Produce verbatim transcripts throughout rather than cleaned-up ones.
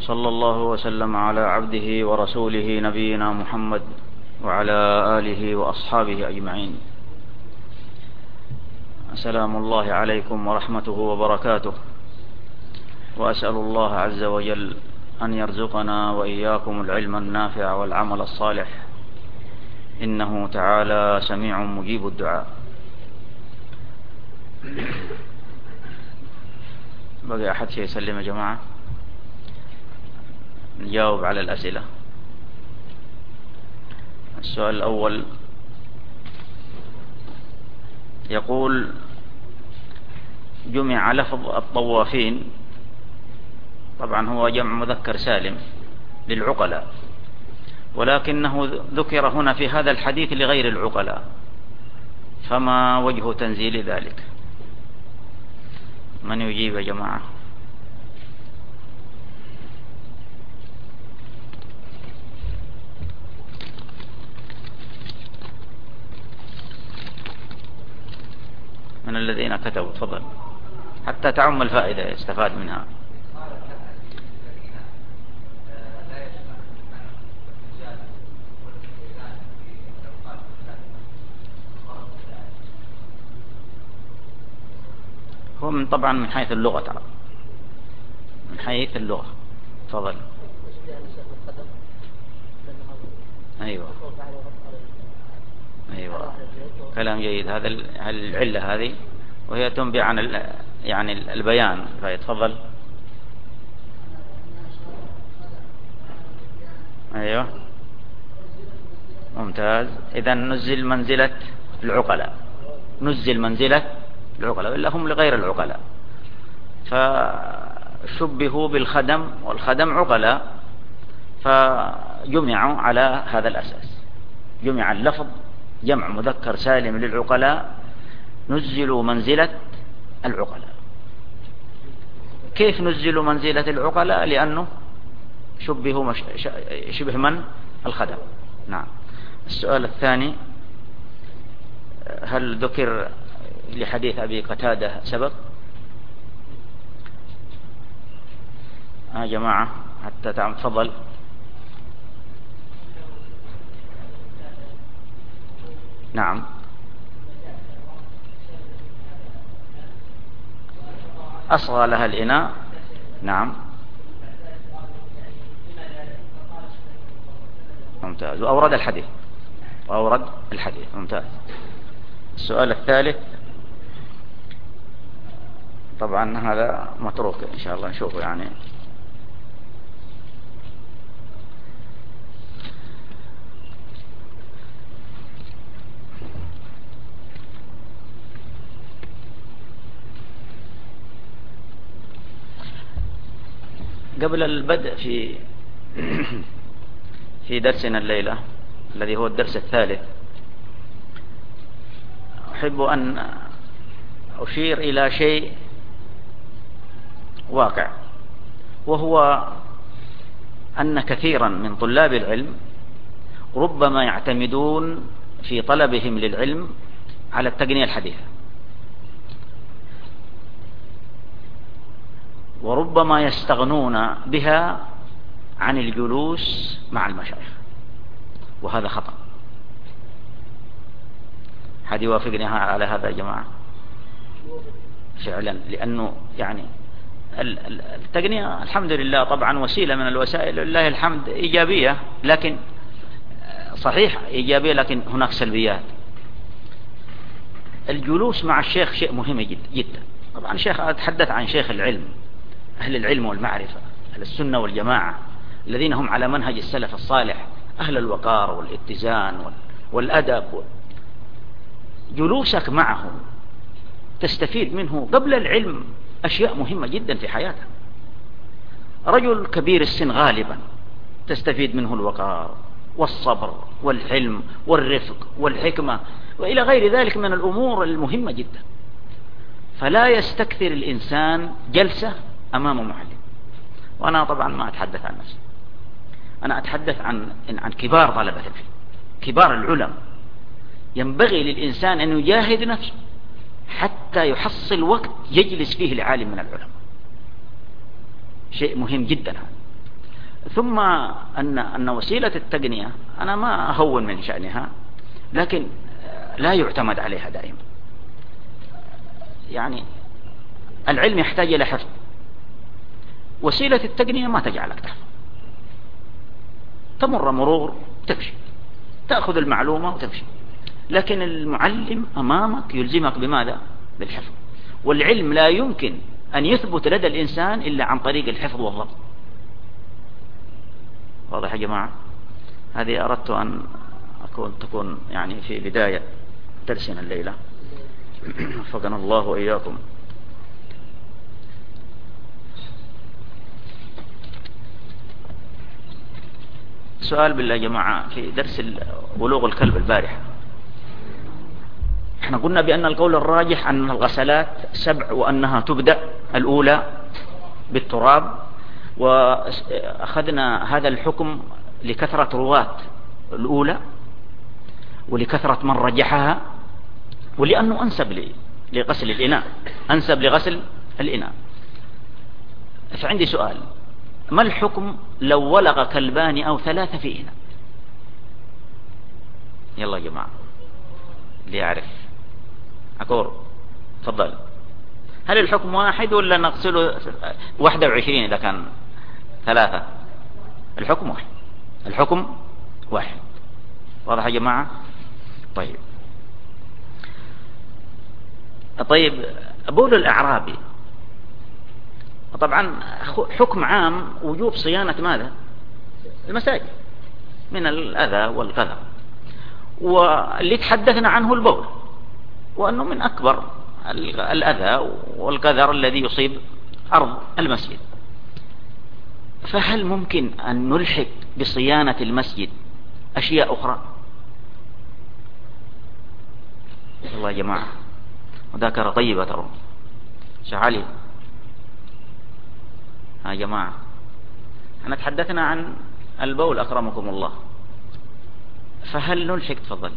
صلى الله وسلم على عبده ورسوله نبينا محمد وعلى آله وأصحابه أجمعين. سلام الله عليكم ورحمته وبركاته، وأسأل الله عز وجل أن يرزقنا وإياكم العلم النافع والعمل الصالح، إنه تعالى سميع مجيب الدعاء. بقي أحد شيء يسلم يا جماعة؟ نجاوب على الأسئلة. السؤال الأول يقول: جمع لفظ الطوافين، طبعا هو جمع مذكر سالم للعقلاء، ولكنه ذكر هنا في هذا الحديث لغير العقلاء، فما وجه تنزيل ذلك؟ من يجيب يا جماعة؟ من الذين كتبوا تفضل، حتى تعم الفائدة يستفاد منها. هو من طبعا من حيث اللغة، ترى من حيث اللغة. تفضل. أيوة أيوة كلام جيد. هذا العلة هذه، وهي تنبئ عن يعني البيان. فيتفضل. أيوة ممتاز. إذا نزل منزلة العقلاء، نزل منزلة العقلاء، إلا هم لغير العقلاء، فشبهوا بالخدم، والخدم عقلاء، فجمعوا على هذا الأساس. جمع اللفظ جمع مذكر سالم للعقلاء، نزلوا منزلة العقلاء. كيف نزلوا منزلة العقلاء؟ لأنه شبهوا مش... شبه من؟ الخدم. نعم. السؤال الثاني: هل ذكر لحديث أبي قتادة سبب؟ يا آه جماعة حتى تعم. تفضل. نعم. أصغى لها الإناء. نعم ممتاز. وأورد الحديث، وأورد الحديث. ممتاز. السؤال الثالث، طبعا هذا متروك إن شاء الله نشوفه يعني. قبل البدء في في درسنا الليلة الذي هو الدرس الثالث، أحب أن أشير إلى شيء واقع، وهو أن كثيرا من طلاب العلم ربما يعتمدون في طلبهم للعلم على التقنية الحديثة، وربما يستغنون بها عن الجلوس مع المشايخ، وهذا خطأ. حد يوافقني على هذا يا جماعة؟ فعلا، لأنه يعني التقنية الحمد لله طبعا وسيلة من الوسائل، لله الحمد، إيجابية، لكن صحيح إيجابية، لكن هناك سلبيات. الجلوس مع الشيخ شيء مهم جدا جدا. طبعا شيخ، أتحدث عن شيخ العلم، أهل العلم والمعرفة، أهل السنة والجماعة، الذين هم على منهج السلف الصالح، أهل الوقار والاتزان والأدب. جلوسك معهم تستفيد منه قبل العلم أشياء مهمة جدا في حياتك. رجل كبير السن غالبا تستفيد منه الوقار والصبر والحلم والرفق والحكمة وإلى غير ذلك من الأمور المهمة جدا. فلا يستكثر الإنسان جلسة أمام معلم. وأنا طبعا ما أتحدث عن نفسي، أنا أتحدث عن عن كبار طلبة العلم، كبار العلماء. ينبغي للإنسان أن يجاهد نفسه حتى يحصل وقت يجلس فيه العالم من العلماء. شيء مهم جدا هذا. ثم أن أن وسيلة التقنية أنا ما أهون من شأنها، لكن لا يعتمد عليها دائما. يعني العلم يحتاج إلى حفظ، وسيلة التقنية ما تجعلك تحفظ، تمر مرور تمشي، تأخذ المعلومة وتمشي، لكن المعلم أمامك يلزمك بماذا؟ بالحفظ. والعلم لا يمكن أن يثبت لدى الإنسان إلا عن طريق الحفظ والضبط. واضح يا جماعة؟ هذه أردت أن أكون تكون يعني في بداية درسنا الليلة. وفقنا الله وإياكم. سؤال بالله يا جماعة، في درس بلوغ الكلب البارحة احنا قلنا بأن القول الراجح أن الغسلات سبع، وأنها تبدأ الأولى بالتراب، وأخذنا هذا الحكم لكثرة رواة الأولى ولكثرة من رجحها، ولأنه أنسب لغسل الإناء، أنسب لغسل الإناء. فعندي سؤال، ما الحكم لو ولغ كلبان أو ثلاثة في إناء؟ يلا يا جماعة اللي يعرف. عكور تفضل. هل الحكم واحد ولا نغسله واحدة وعشرين إذا كان ثلاثة؟ الحكم واحد، الحكم واحد. واضح يا جماعة؟ طيب طيب بول الأعرابي طبعا حكم عام وجوب صيانة ماذا؟ المساجد من الأذى والقذى، واللي تحدثنا عنه البول، وأنه من أكبر الأذى والقذر الذي يصيب أرض المسجد. فهل ممكن أن نلحق بصيانة المسجد أشياء أخرى؟ الله يا جماعة، وذاكرة طيبة ترى. شيخ علي، ها يا جماعة احنا تحدثنا عن البول أكرمكم الله، فهل نلحق؟ تفضل.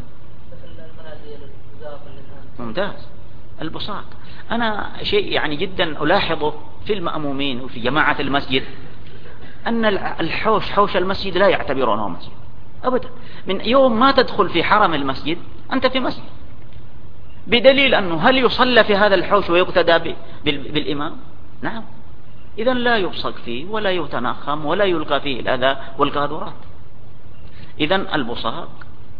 ممتاز. البساط، أنا شيء يعني جدا ألاحظه في المأمومين وفي جماعة المسجد، أن الحوش حوش المسجد لا يعتبرونه مسجد أبدا. من يوم ما تدخل في حرم المسجد أنت في مسجد، بدليل أنه هل يصلى في هذا الحوش ويقتدى بالإمام؟ نعم. إذن لا يبصق فيه ولا يتنخم ولا يلقى فيه الأذى والقاذورات. إذن البصاق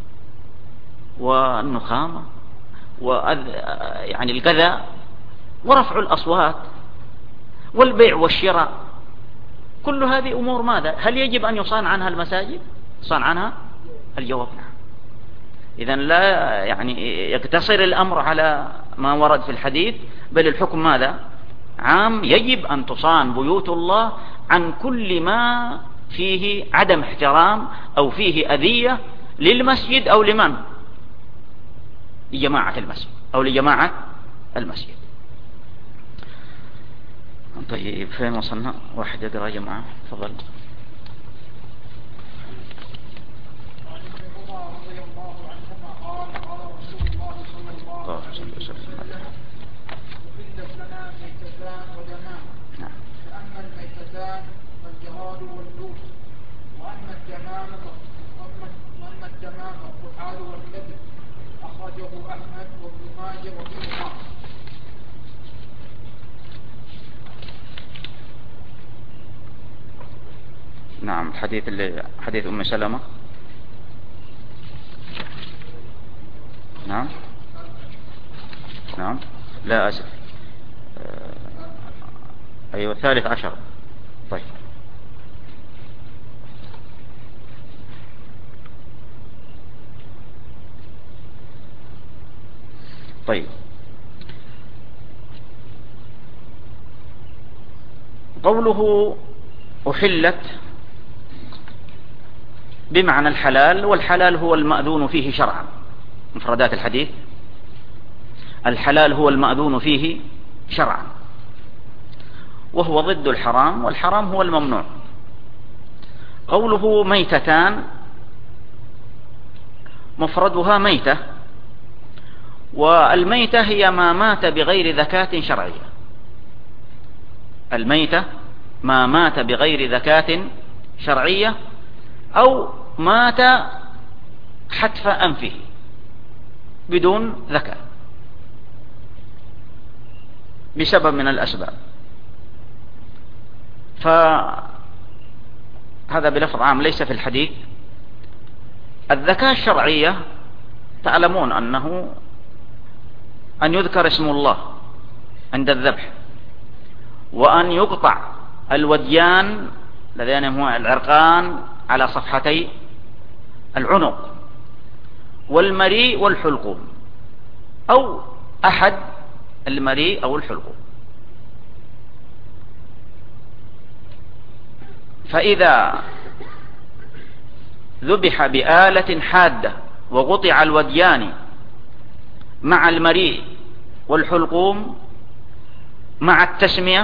والنخامة وأذ... يعني الكذا ورفع الأصوات والبيع والشراء، كل هذه أمور ماذا؟ هل يجب أن يصان عنها المساجد؟ صان عنها؟ الجواب نعم. إذن لا يعني يقتصر الأمر على ما ورد في الحديث، بل الحكم ماذا؟ عام. يجب أن تصان بيوت الله عن كل ما فيه عدم احترام أو فيه أذية للمسجد أو لمن؟ لجماعة المسجد أو لجماعة المسجد. طيب فين وصلنا؟ واحد يقرأ يا جماعة تفضل. فأما الميتتان فالجراد والدود، وأما الدمام وأما الدمام الطحال والكبد، أخرجه أحمد وابن ماجه وابن حار. نعم. حديث اللي حديث أم سلمة. نعم نعم لا أسف. أيوة الثالث عشر. طيب طيب قوله أحلت بمعنى الحلال، والحلال هو المأذون فيه شرعا. مفردات الحديث: الحلال هو المأذون فيه شرعا، وهو ضد الحرام، والحرام هو الممنوع. قوله ميتتان مفردها ميتة، والميتة هي ما مات بغير ذكاة شرعية. الميتة ما مات بغير ذكاة شرعية أو مات حتف أنفه بدون ذكاء بسبب من الأسباب. فهذا بلفظ عام ليس في الحديث. الذكاء الشرعية تعلمون أنه أن يذكر اسم الله عند الذبح، وأن يقطع الوديان الذين هو العرقان على صفحتي العنق، والمريء والحلقوم، أو أحد المريء أو الحلقوم. فإذا ذبح بآلة حادة وقطع الوديان مع المريء والحلقوم مع التسمية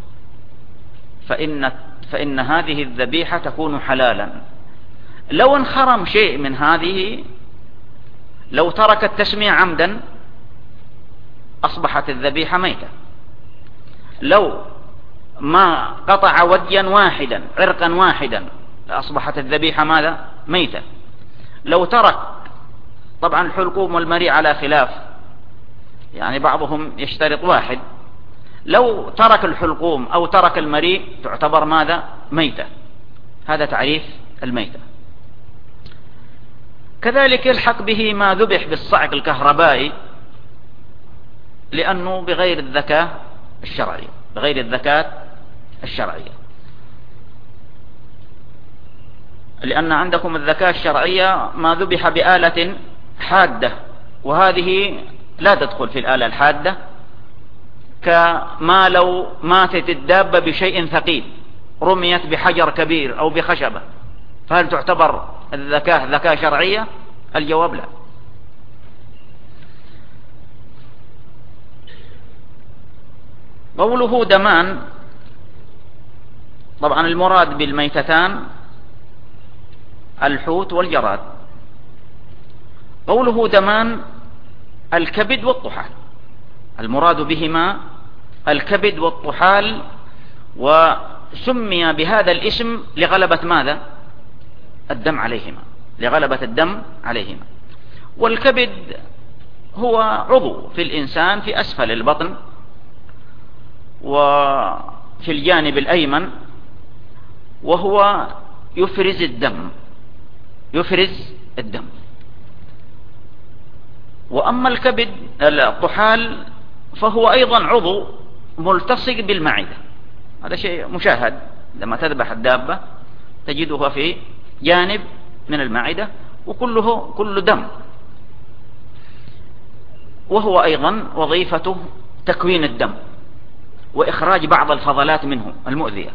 فإن, فإن هذه الذبيحة تكون حلالا. لو انخرم شيء من هذه، لو ترك التسمية عمدا أصبحت الذبيحة ميتة. لو ما قطع وديا واحدا عرقا واحدا أصبحت الذبيحة ماذا؟ ميتة. لو ترك، طبعا الحلقوم والمريء على خلاف، يعني بعضهم يشترط واحد، لو ترك الحلقوم أو ترك المريء تعتبر ماذا؟ ميتة. هذا تعريف الميتة. كذلك يلحق به ما ذبح بالصعق الكهربائي، لأنه بغير الذكاء الشرعي، بغير الذكاء الشرعية، لأن عندكم الذكاء الشرعية ما ذبح بآلة حادة، وهذه لا تدخل في الآلة الحادة، كما لو ماتت الدابة بشيء ثقيل، رميت بحجر كبير أو بخشبة، فهل تعتبر الذكاء ذكاء شرعية؟ الجواب لا. قوله دمان، طبعا المراد بالميتتان الحوت والجراد. قوله دمان الكبد والطحال، المراد بهما الكبد والطحال، وسمي بهذا الاسم لغلبة ماذا؟ الدم عليهما، لغلبة الدم عليهما. والكبد هو عضو في الإنسان في أسفل البطن وفي الجانب الأيمن، وهو يفرز الدم، يفرز الدم. وأما الكبد الطحال فهو أيضا عضو ملتصق بالمعدة، هذا شيء مشاهد، لما تذبح الدابة تجدها في جانب من المعدة وكله كل دم، وهو أيضا وظيفته تكوين الدم وإخراج بعض الفضلات منه المؤذية.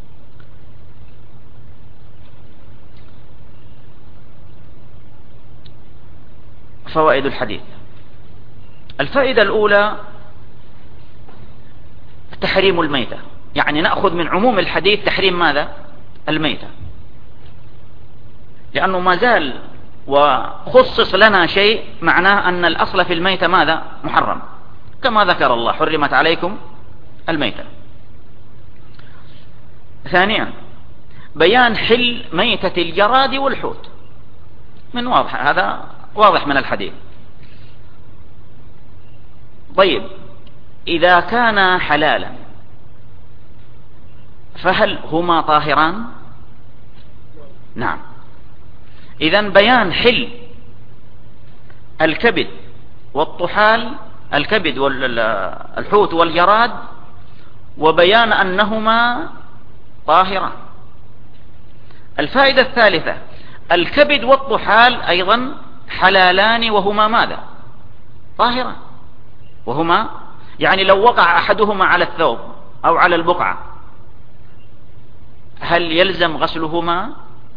فوائد الحديث: الفائدة الأولى تحريم الميتة، يعني نأخذ من عموم الحديث تحريم ماذا؟ الميتة، لأنه ما زال وخصص لنا شيء معناه أن الأصل في الميتة ماذا؟ محرم، كما ذكر الله حرمت عليكم الميتة. ثانيا بيان حل ميتة الجراد والحوت، من واضح، هذا واضح من الحديث. طيب، إذا كان حلالا فهل هما طاهران؟ نعم. إذن بيان حل الكبد والطحال، الكبد والحوت والجراد، وبيان أنهما طاهران. الفائدة الثالثة: الكبد والطحال أيضا حلالان وهما ماذا؟ طاهران، وهما يعني لو وقع أحدهما على الثوب أو على البقعة هل يلزم غسلهما؟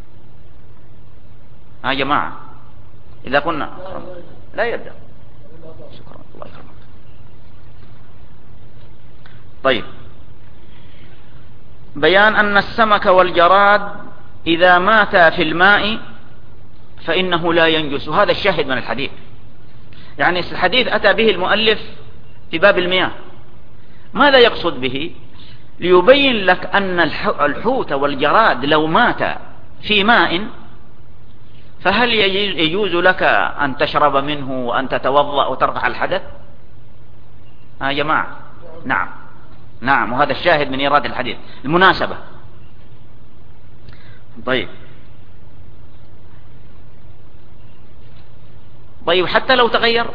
ها يا جماعة، إذا قلنا لا يلزم. شكرا، الله يكرمك. طيب، بيان أن السمك والجراد إذا ماتا في الماء فإنه لا ينجس، هذا الشاهد من الحديث. يعني الحديث أتى به المؤلف في باب المياه، ماذا يقصد به؟ ليبين لك أن الحوت والجراد لو مات في ماء فهل يجوز لك أن تشرب منه وأن تتوضأ وترفع الحدث؟ ها يا جماعة، نعم نعم، وهذا الشاهد من إيراد الحديث المناسبة. طيب طيب حتى لو تغير،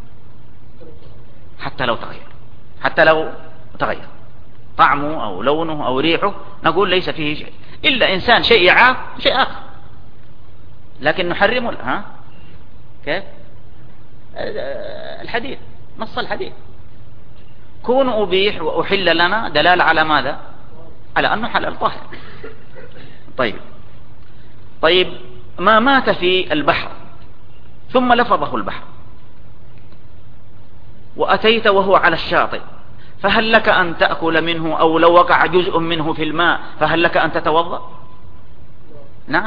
حتى لو تغير حتى لو تغير طعمه أو لونه أو ريحه، نقول ليس فيه شيء إلا إنسان شيء يعاف شيء آخر، لكن نحرمه. ها كيف الحديث، نص الحديث كون أبيح وأحل لنا دلالة على ماذا؟ على أنه حلال طاهر. طيب طيب ما مات في البحر ثم لفظه البحر وأتيت وهو على الشاطئ، فهل لك أن تأكل منه؟ أو لو وقع جزء منه في الماء فهل لك أن تتوضأ؟ نعم،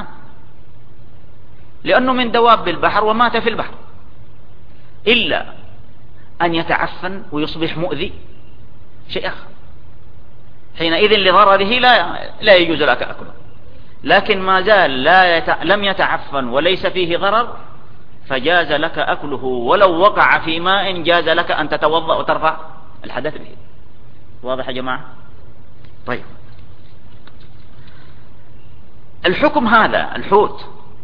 لأنه من دواب البحر ومات في البحر، إلا أن يتعفن ويصبح مؤذي شيء آخر، حينئذ لضرره لا لا يجوز لك أكله. لكن ما زال لا يت... لم يتعفن وليس فيه ضرر فجاز لك أكله، ولو وقع في ماء جاز لك أن تتوضأ وترفع الحدث به. واضح يا جماعة؟ طيب الحكم هذا الحوت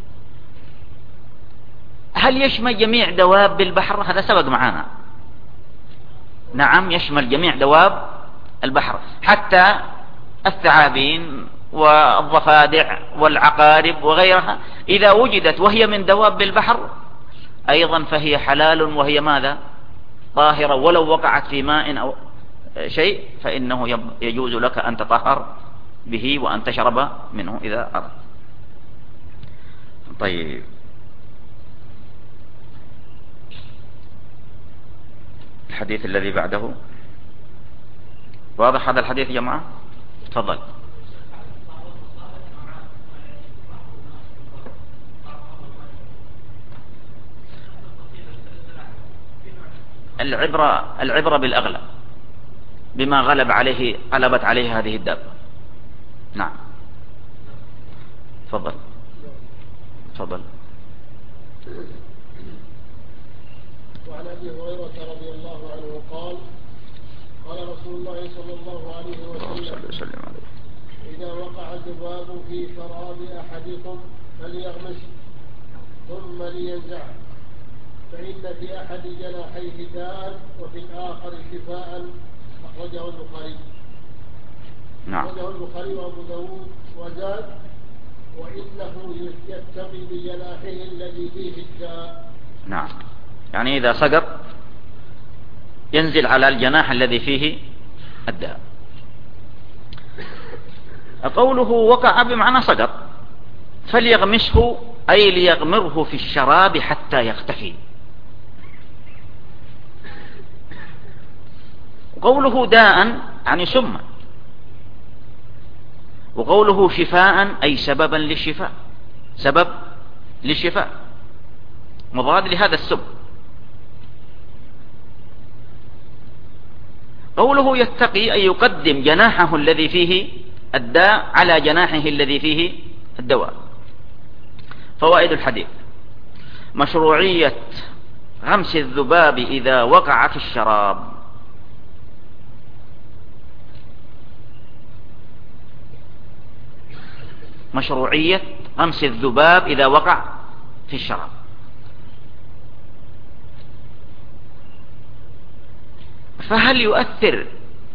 هل يشمل جميع دواب البحر؟ هذا سبق معنا. نعم يشمل جميع دواب البحر، حتى الثعابين والضفادع والعقارب وغيرها إذا وجدت وهي من دواب البحر أيضا فهي حلال، وهي ماذا؟ طاهرة، ولو وقعت في ماء أو شيء فإنه يجوز لك أن تطهر به وأن تشرب منه إذا أردت. طيب الحديث الذي بعده واضح هذا الحديث يا جماعة؟ تفضل. العبرة العبرة بالأغلب، بما غلب عليه غلبت عليه هذه الدابة. نعم تفضل تفضل. وعن ابي هريره رضي الله عنه قال قال رسول الله صلى الله عليه وسلم اذا وقع الذباب في شراب احدكم فليغمس ثم لينزعه، فان في احد جناحيه داء وفي الاخر شفاء. اخرجه البخاري. نعم. اخرجه البخاري وابو داود وزاد وانه يتقي بجناحه الذي فيه الداء. نعم، يعني إذا سقط ينزل على الجناح الذي فيه الداء. قوله وقع بمعنى سقط، فليغمسه أي ليغمره في الشراب حتى يختفي. وقوله داء يعني سما، وقوله شفاء أي سببا للشفاء، سبب للشفاء مضاد لهذا السم. قوله يتقي أي يقدم جناحه الذي فيه الداء على جناحه الذي فيه الدواء. فوائد الحديث: مشروعية غمس الذباب إذا وقع في الشراب، مشروعية غمس الذباب إذا وقع في الشراب. فهل يؤثر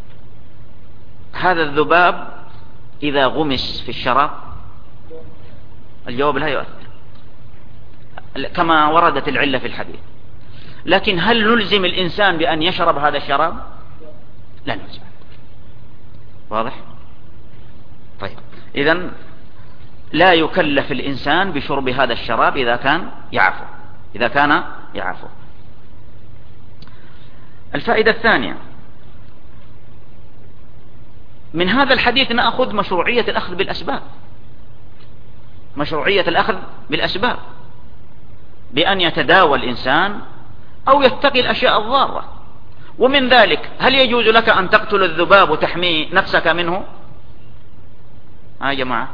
هذا الذباب إذا غمس في الشراب؟ الجواب لا يؤثر كما وردت العلة في الحديث. لكن هل نلزم الإنسان بأن يشرب هذا الشراب؟ لا نلزم. واضح؟ طيب إذن لا يكلف الإنسان بشرب هذا الشراب إذا كان يعفو إذا كان يعفو. الفائدة الثانية من هذا الحديث نأخذ مشروعية الأخذ بالأسباب، مشروعية الأخذ بالأسباب بأن يتداوى الإنسان أو يتقي الأشياء الضارة. ومن ذلك هل يجوز لك أن تقتل الذباب وتحمي نفسك منه؟ ها يا جماعة،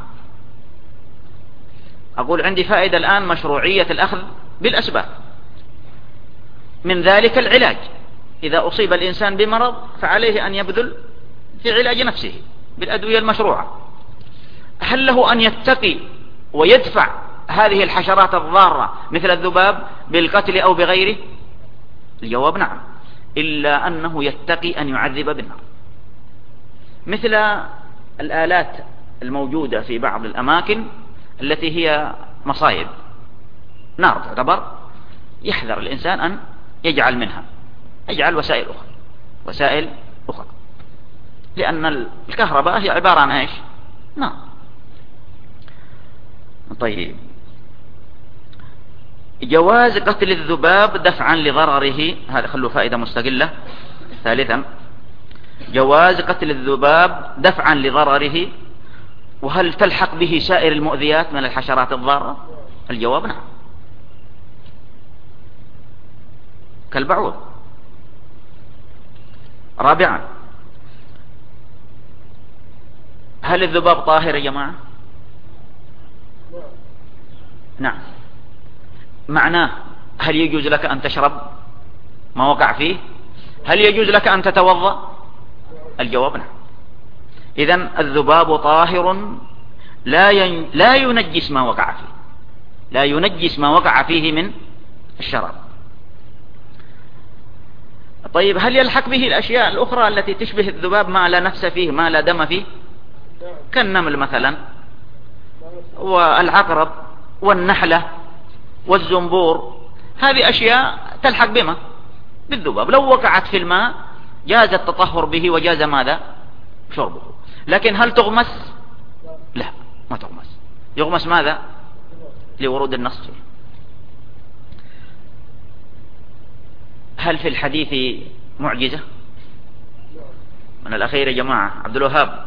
أقول عندي فائدة الآن مشروعية الأخذ بالأسباب. من ذلك العلاج، إذا أصيب الإنسان بمرض فعليه أن يبذل في علاج نفسه بالأدوية المشروعة. هل له أن يتقي ويدفع هذه الحشرات الضارة مثل الذباب بالقتل أو بغيره؟ الجواب نعم، إلا أنه يتقي أن يعذب بالنار، مثل الآلات الموجودة في بعض الأماكن التي هي مصايب نار تعتبر، يحذر الإنسان أن يجعل منها، يجعل وسائل أخرى وسائل أخرى لأن الكهرباء هي عبارة عن إيش؟ نار. طيب، جواز قتل الذباب دفعا لضرره، هذا خلوا فائدة مستقلة. ثالثا، جواز قتل الذباب دفعا لضرره، وهل تلحق به سائر المؤذيات من الحشرات الضارة؟ الجواب نعم، كالبعوض. رابعا، هل الذباب طاهر يا جماعة؟ نعم. معناه هل يجوز لك أن تشرب ما وقع فيه؟ هل يجوز لك أن تتوضأ؟ الجواب نعم. إذن الذباب طاهر لا ين... لا ينجس ما وقع فيه، لا ينجس ما وقع فيه من الشراب. طيب، هل يلحق به الأشياء الأخرى التي تشبه الذباب ما لا نفس فيه ما لا دم فيه، كالنمل مثلا والعقرب والنحلة والزنبور؟ هذه أشياء تلحق بما بالذباب، لو وقعت في الماء جاز التطهر به وجاز ماذا؟ شربه. لكن هل تغمس؟ لا، ما تغمس. يغمس ماذا؟ لورود النص فيه. هل في الحديث معجزة؟ من الأخير يا جماعة، عبد الوهاب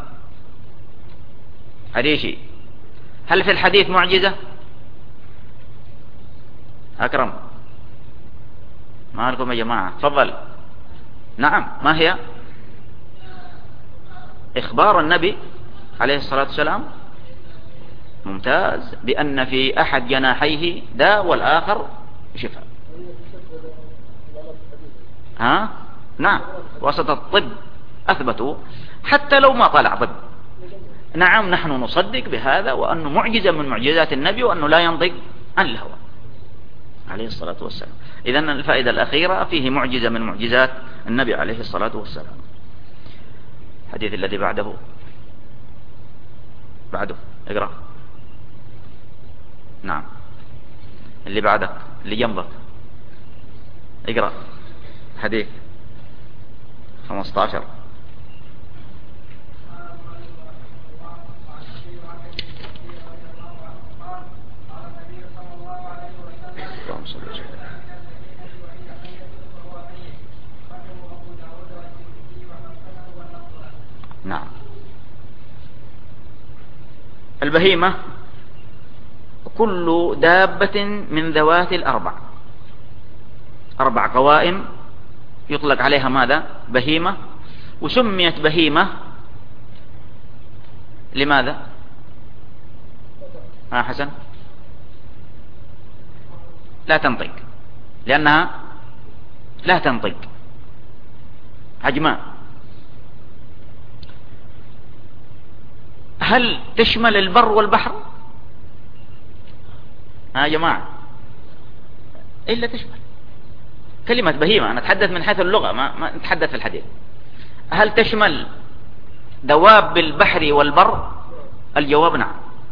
حديثي، هل في الحديث معجزة؟ أكرم، ما لكم يا جماعة؟ تفضل. نعم، ما هي؟ إخبار النبي عليه الصلاة والسلام ممتاز بأن في أحد جناحيه داء والآخر شفاء. ها؟ نعم، وسط الطب أثبتوا حتى لو ما طلع طب. نعم، نحن نصدق بهذا وأنه معجزة من معجزات النبي وأنه لا ينطق عن الهوى عليه الصلاة والسلام. إذن الفائدة الأخيرة فيه معجزة من معجزات النبي عليه الصلاة والسلام. الحديث الذي بعده بعده اقرأ. نعم، اللي بعدك اللي جنبك اقرأ. حديث خمسة عشر. نعم. البهيمة كل دابة من ذوات الأربع، أربع قوائم يطلق عليها ماذا؟ بهيمة. وسميت بهيمة لماذا؟ ها حسن؟ لا تنطق، لأنها لا تنطق، عجماء. هل تشمل البر والبحر؟ ها يا جماعة، إلا تشمل. كلمة بهيمة أنا أتحدث من حيث اللغة، ما, ما نتحدث في الحديث. هل تشمل دواب البحر والبر؟ الجواب نعم.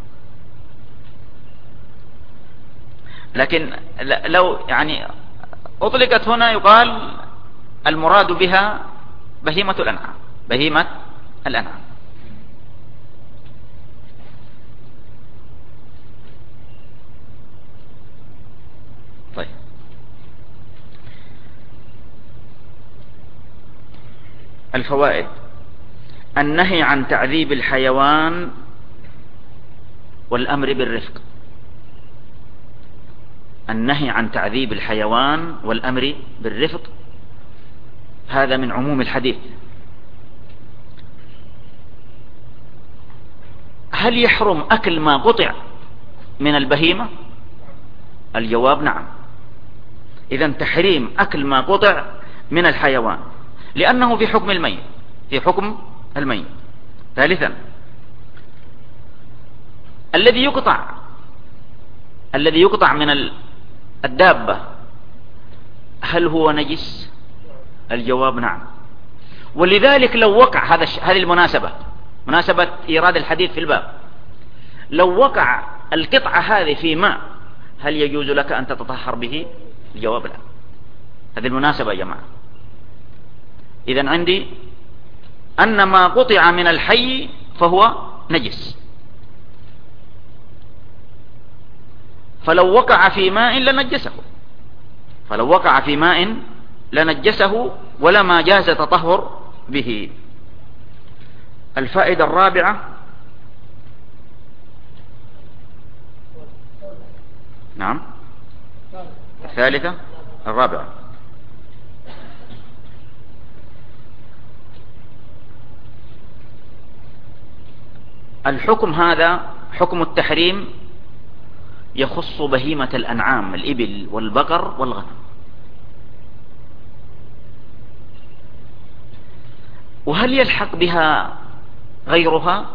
لكن لو يعني أطلقت هنا يقال المراد بها بهيمة الأنعام، بهيمة الأنعام. طيب، الفوائد: النهي عن تعذيب الحيوان والأمر بالرفق. النهي عن تعذيب الحيوان والأمر بالرفق. هذا من عموم الحديث. هل يحرم أكل ما قطع من البهيمة؟ الجواب نعم. إذن تحريم أكل ما قطع من الحيوان لأنه في حكم الميت، في حكم الميت. ثالثا، الذي يقطع الذي يقطع من الدابة هل هو نجس؟ الجواب نعم. ولذلك لو وقع هذا هذه المناسبة، مناسبة إيراد الحديث في الباب، لو وقع القطعة هذه في ماء هل يجوز لك أن تتطهر به؟ الجواب لا. هذه المناسبة يا جماعة. إذن عندي أن ما قطع من الحي فهو نجس، فلو وقع في ماء لنجسه فلو وقع في ماء لنجسه ولما جاز تطهر به. الفائدة الرابعة، نعم الثالثة الرابعة، الحكم هذا حكم التحريم يخص بهيمة الأنعام، الإبل والبقر والغنم. وهل يلحق بها غيرها؟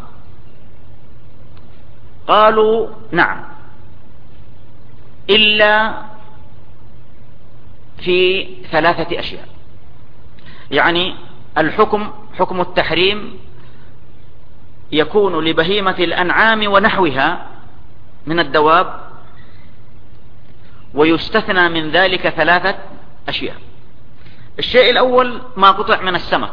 قالوا نعم، إلا في ثلاثة أشياء. يعني الحكم حكم التحريم يكون لبهيمة الأنعام ونحوها من الدواب، ويستثنى من ذلك ثلاثة أشياء. الشيء الأول ما قطع من السمك،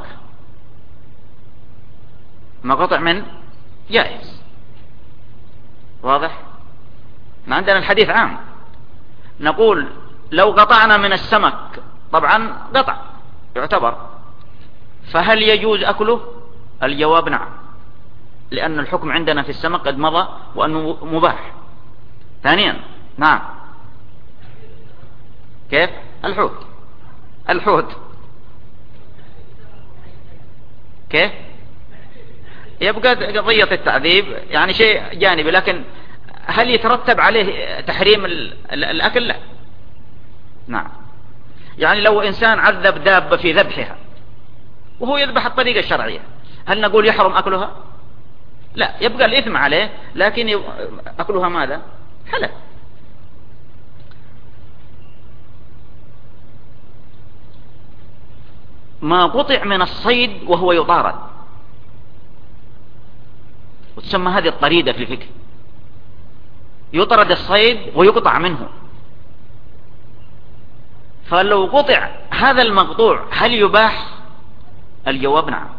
ما قطع من جائز، واضح؟ ما عندنا الحديث عام، نقول لو قطعنا من السمك طبعا قطع يعتبر، فهل يجوز أكله؟ الجواب نعم، لأن الحكم عندنا في السمك قد مضى وأنه مباح. ثانيا، نعم كيف؟ الحوت الحوت كيف؟ يبقى قضية التعذيب يعني شيء جانبي، لكن هل يترتب عليه تحريم الأكل؟ لا. نعم، يعني لو إنسان عذب دابة في ذبحها وهو يذبح الطريقة الشرعية، هل نقول يحرم أكلها؟ لا، يبقى الإثم عليه، لكن أكلها ماذا؟ حلال. ما قطع من الصيد وهو يطارد، وتسمى هذه الطريدة في الفقه، يطرد الصيد ويقطع منه. فلو قطع هذا المقطوع هل يباح؟ الجواب نعم.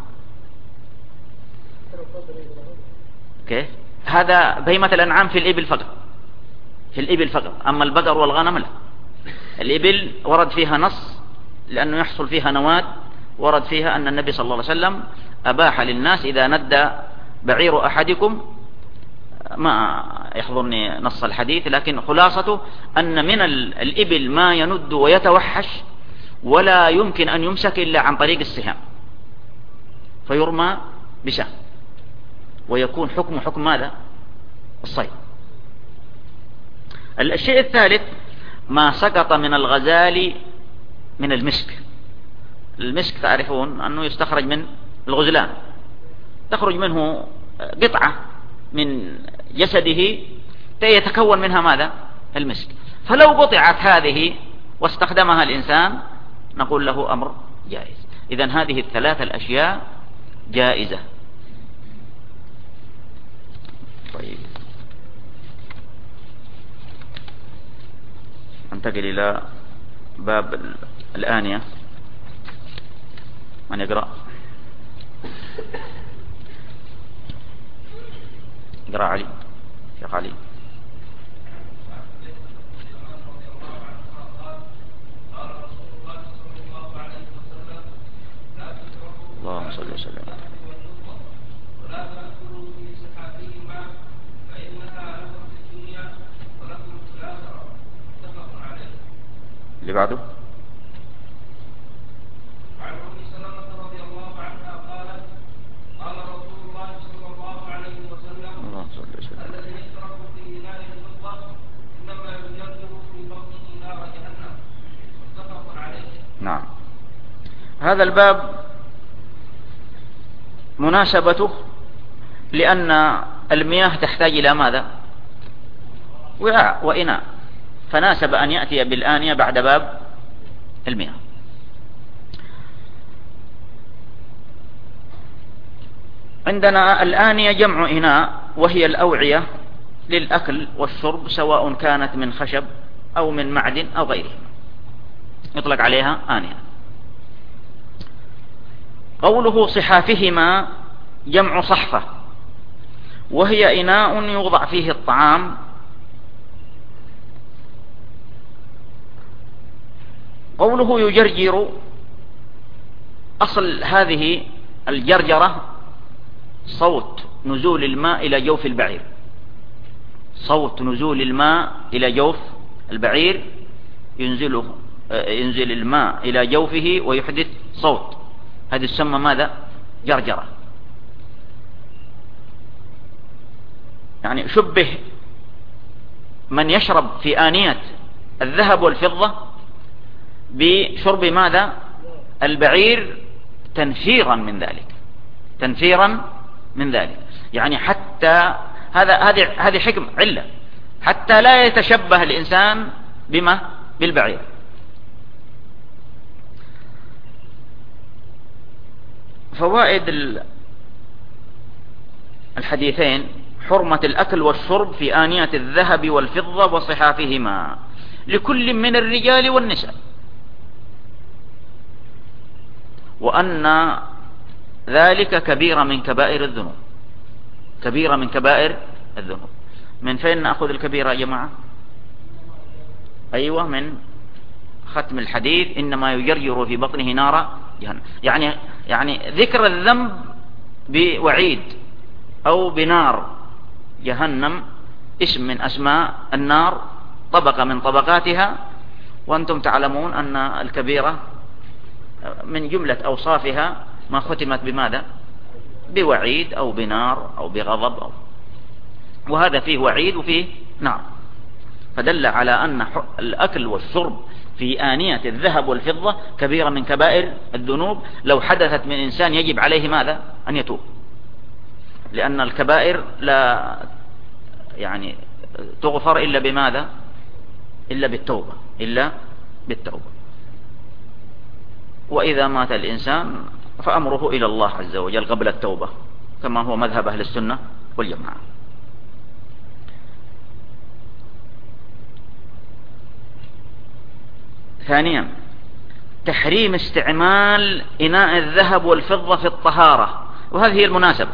كيف؟ هذا بهيمة الأنعام في الإبل فقط، في الإبل فقط، أما البقر والغنم لا. الإبل ورد فيها نص لأنه يحصل فيها نواد، ورد فيها أن النبي صلى الله عليه وسلم أباح للناس إذا ندى بعير أحدكم، ما يحضرني نص الحديث، لكن خلاصته أن من الإبل ما يند ويتوحش ولا يمكن أن يمسك إلا عن طريق السهام، فيرمى بسهم ويكون حكم حكم ماذا؟ الصيد. الشيء الثالث ما سقط من الغزال من المسك. المسك تعرفون أنه يستخرج من الغزلان، تخرج منه قطعة من جسده يتكون منها ماذا؟ المسك. فلو قطعت هذه واستخدمها الإنسان نقول له أمر جائز. إذن هذه الثلاثة الأشياء جائزة. طيب، انتقل إلى باب الآنية. من يقرأ؟ اقرأ علي، شيخ علي. اللهم صل وسلم. اللي بعده. هذا الباب مناسبته لأن المياه تحتاج إلى ماذا؟ وعاء وإناء، فناسب أن يأتي بالآنية بعد باب المياه. عندنا الآنية جمع إناء، وهي الأوعية للأكل والشرب، سواء كانت من خشب أو من معدن أو غيره، يطلق عليها آنية. قوله صحافهما جمع صحفة، وهي إناء يوضع فيه الطعام قوله يجرجر، أصل هذه الجرجرة صوت نزول الماء إلى جوف البعير، صوت نزول الماء إلى جوف البعير، ينزله ينزل الماء إلى جوفه ويحدث صوت، هذه تسمى ماذا؟ جرجرة. يعني شبه من يشرب في آنية الذهب والفضة بشرب ماذا؟ البعير، تنفيرا من ذلك، تنفيرا من ذلك. يعني حتى هذا هذه هذه حكم علة، حتى لا يتشبه الإنسان بما بالبعير. فوائد الحديثين: حرمة الأكل والشرب في آنية الذهب والفضة وصحافهما لكل من الرجال والنساء، وأن ذلك كبيرة من كبائر الذنوب، كبيرة من كبائر الذنوب. من فين نأخذ الكبيرة يا جماعة؟ أيوة، من ختم الحديث: إنما يجرجر في بطنه نار جهنم. يعني يعني ذكر الذنب بوعيد أو بنار جهنم اسم من أسماء النار، طبقة من طبقاتها، وأنتم تعلمون أن الكبيرة من جملة أوصافها ما ختمت بماذا؟ بوعيد أو بنار أو بغضب أو، وهذا فيه وعيد وفيه نار، فدل على أن الأكل والشرب في آنية الذهب والفضة كبيرة من كبائر الذنوب. لو حدثت من إنسان يجب عليه ماذا؟ أن يتوب، لأن الكبائر لا يعني تغفر إلا بماذا؟ إلا بالتوبة، إلا بالتوبة. وإذا مات الإنسان فأمره إلى الله عز وجل قبل التوبة، كما هو مذهب أهل السنة والجماعة. ثانيا: تحريم استعمال إناء الذهب والفضة في الطهارة، وهذه هي المناسبة.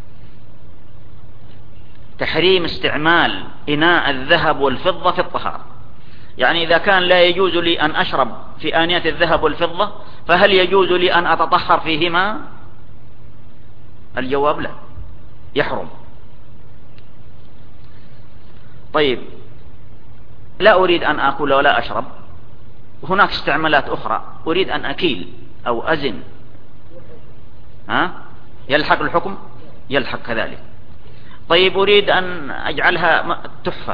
تحريم استعمال إناء الذهب والفضة في الطهارة، يعني إذا كان لا يجوز لي أن أشرب في آنية الذهب والفضة، فهل يجوز لي أن أتطهر فيهما؟ الجواب لا، يحرم. طيب، لا أريد أن أكل ولا أشرب، هناك استعمالات أخرى، أريد أن أكيل أو أزن، ها؟ يلحق الحكم؟ يلحق كذلك. طيب، أريد أن أجعلها تحفة،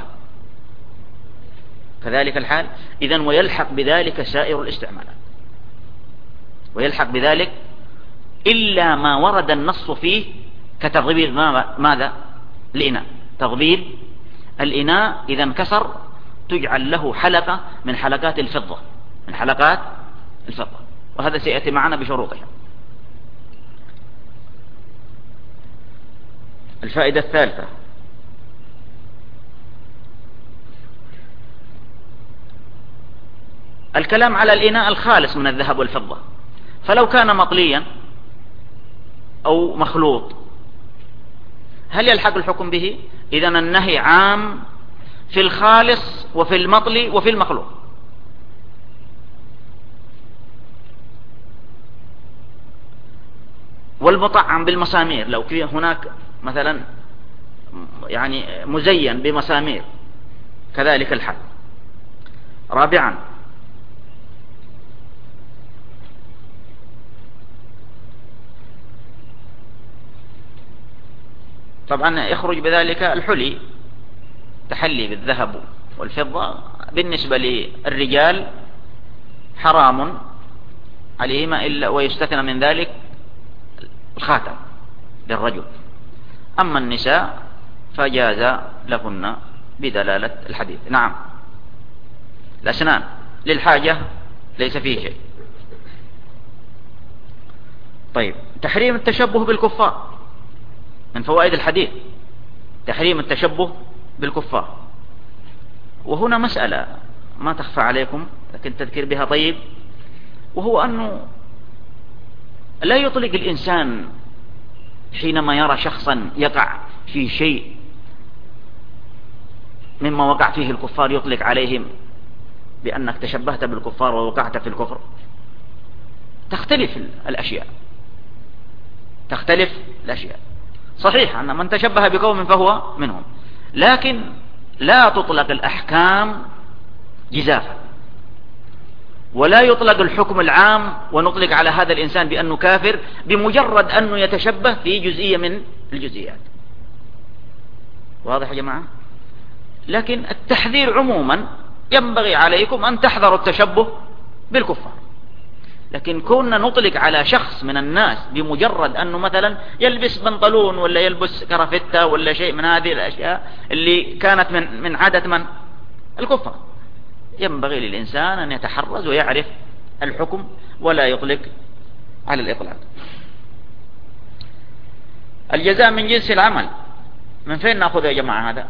كذلك الحال. إذن ويلحق بذلك سائر الاستعمالات، ويلحق بذلك إلا ما ورد النص فيه كتغبير ماذا؟ الإناء. تغبير الإناء إذا انكسر تجعل له حلقة من حلقات الفضة، من حلقات الفضة، وهذا سيأتي معنا بشروطها. الفائدة الثالثة: الكلام على الإناء الخالص من الذهب والفضة، فلو كان مطليا أو مخلوط هل يلحق الحكم به؟ إذن النهي عام في الخالص وفي المطلي وفي المخلوط. والمطعم بالمسامير، لو كان هناك مثلا يعني مزين بمسامير كذلك الحال. رابعا: طبعا يخرج بذلك الحلي، تحلي بالذهب والفضة بالنسبة للرجال حرام عليهما إلا ويستثنى من ذلك الخاتم للرجل. أما النساء فجاز لهن بدلالة الحديث. نعم. الأسنان للحاجة ليس فيه شيء. طيب، تحريم التشبه بالكفار من فوائد الحديث، تحريم التشبه بالكفار. وهنا مسألة ما تخفى عليكم لكن تذكر بها طيب، وهو أنه لا يطلق الإنسان حينما يرى شخصا يقع في شيء مما وقع فيه الكفار يطلق عليهم بأنك تشبهت بالكفار ووقعت في الكفر. تختلف الأشياء، تختلف الأشياء. صحيح أن من تشبه بقوم فهو منهم، لكن لا تطلق الأحكام جزافا، ولا يطلق الحكم العام ونطلق على هذا الإنسان بأنه كافر بمجرد أنه يتشبه في جزئية من الجزئيات. واضح يا جماعة؟ لكن التحذير عموما ينبغي عليكم أن تحذروا التشبه بالكفار. لكن كنا نطلق على شخص من الناس بمجرد أنه مثلا يلبس بنطلون ولا يلبس كرافتة ولا شيء من هذه الأشياء اللي كانت من من عادة من الكفار، ينبغي للإنسان أن يتحرز ويعرف الحكم ولا يطلق على الإطلاق. الجزاء من جنس العمل، من فين نأخذه يا جماعة هذا؟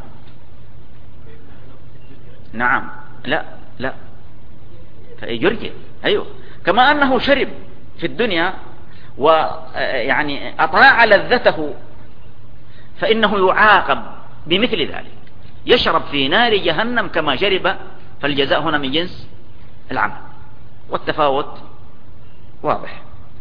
نعم. لا لا فيجرجي. أيوه، كما أنه شرب في الدنيا ويعني أطاع لذته فإنه يعاقب بمثل ذلك، يشرب في نار جهنم كما شرب. فالجزاء هنا من جنس العمل، والتفاوت واضح.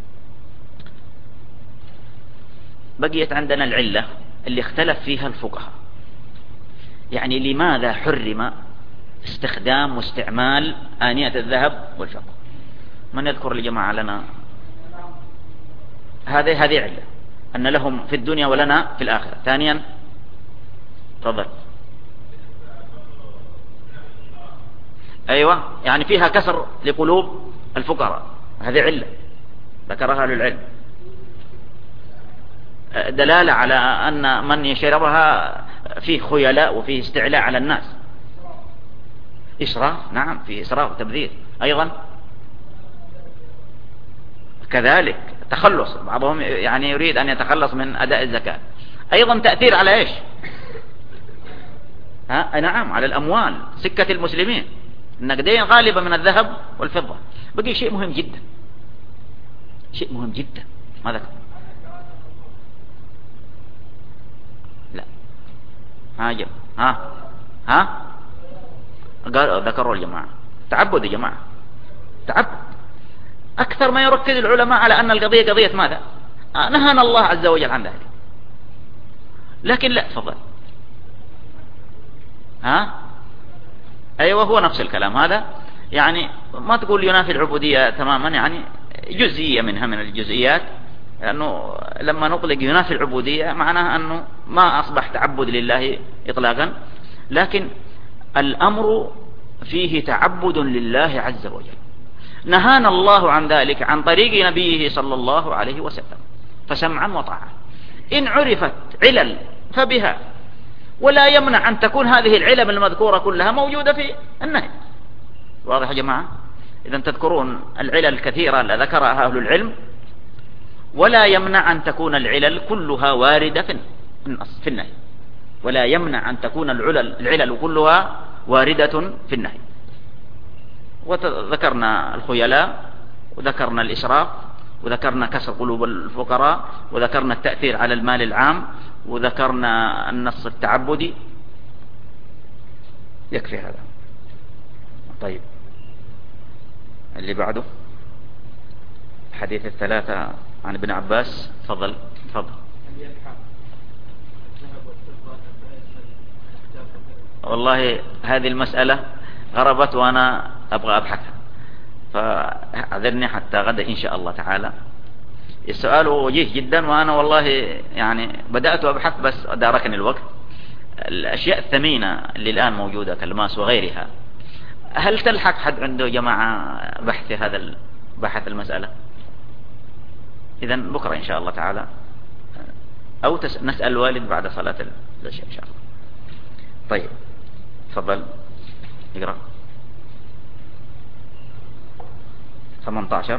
بقيت عندنا العلة اللي اختلف فيها الفقهاء، يعني لماذا حرم استخدام واستعمال آنية الذهب والفضة؟ من يذكر لجماعة لنا هذه هذه علة أن لهم في الدنيا ولنا في الآخرة. ثانيا تفضل. أيوة، يعني فيها كسر لقلوب الفقراء، هذه علة ذكرها أهل العلم، دلالة على أن من يشربها فيه خيلاء وفيه استعلاء على الناس. إسراف، نعم فيه إسراف وتبذير. أيضا كذلك تخلص، بعضهم يعني يريد أن يتخلص من أداء الزكاة. أيضا تأثير على إيش؟ ها؟ نعم، على الأموال، سكة المسلمين، النقدين غالبا من الذهب والفضة. بقي شيء مهم جدا، شيء مهم جدا. ماذا؟ لا هاجم. ها ها قال ذكروا الجماعة تعبد يا جماعة، تعبد. أكثر ما يركز العلماء على أن القضية قضية ماذا؟ نهانا الله عز وجل عن ذلك. لكن لا، تفضل. ها أيوة، هو نفس الكلام هذا، يعني ما تقول ينافي العبودية تماما، يعني جزئية منها من الجزئيات، لأنه لما نطلق ينافي العبودية معناها أنه ما أصبح تعبد لله إطلاقا، لكن الأمر فيه تعبد لله عز وجل. نهانا الله عن ذلك عن طريق نبيه صلى الله عليه وسلم، فسمعا وطاعة. إن عرفت علل فبها، ولا يمنع أن تكون هذه العلم المذكورة كلها موجودة في النهي. واضح يا جماعة؟ إذن تذكرون العلل الكثيرة التي ذكرها أهل العلم، ولا يمنع أن تكون العلل كلها واردة في النهي، ولا يمنع أن تكون العلل, العلل كلها واردة في النهي. وذكرنا الخيلاء، وذكرنا الإسراف، وذكرنا كسر قلوب الفقراء، وذكرنا التأثير على المال العام، وذكرنا النص التعبدي. يكفي هذا. طيب، اللي بعده حديث الثلاثة عن ابن عباس. تفضل تفضل. والله هذه المسألة غربت وأنا أبغى أبحثها، فأعذرني حتى غدا إن شاء الله تعالى. السؤال وجيه جدا، وأنا والله يعني بدأت أبحث بس داركني الوقت. الأشياء الثمينة اللي الآن موجودة كالماس وغيرها، هل تلحق حد عنده جماعة بحث هذا بحث المسألة. إذن بكرة إن شاء الله تعالى، أو نسأل الوالد بعد صلاة العشاء إن شاء الله. طيب تفضل اقرأ. ثمانية عشر.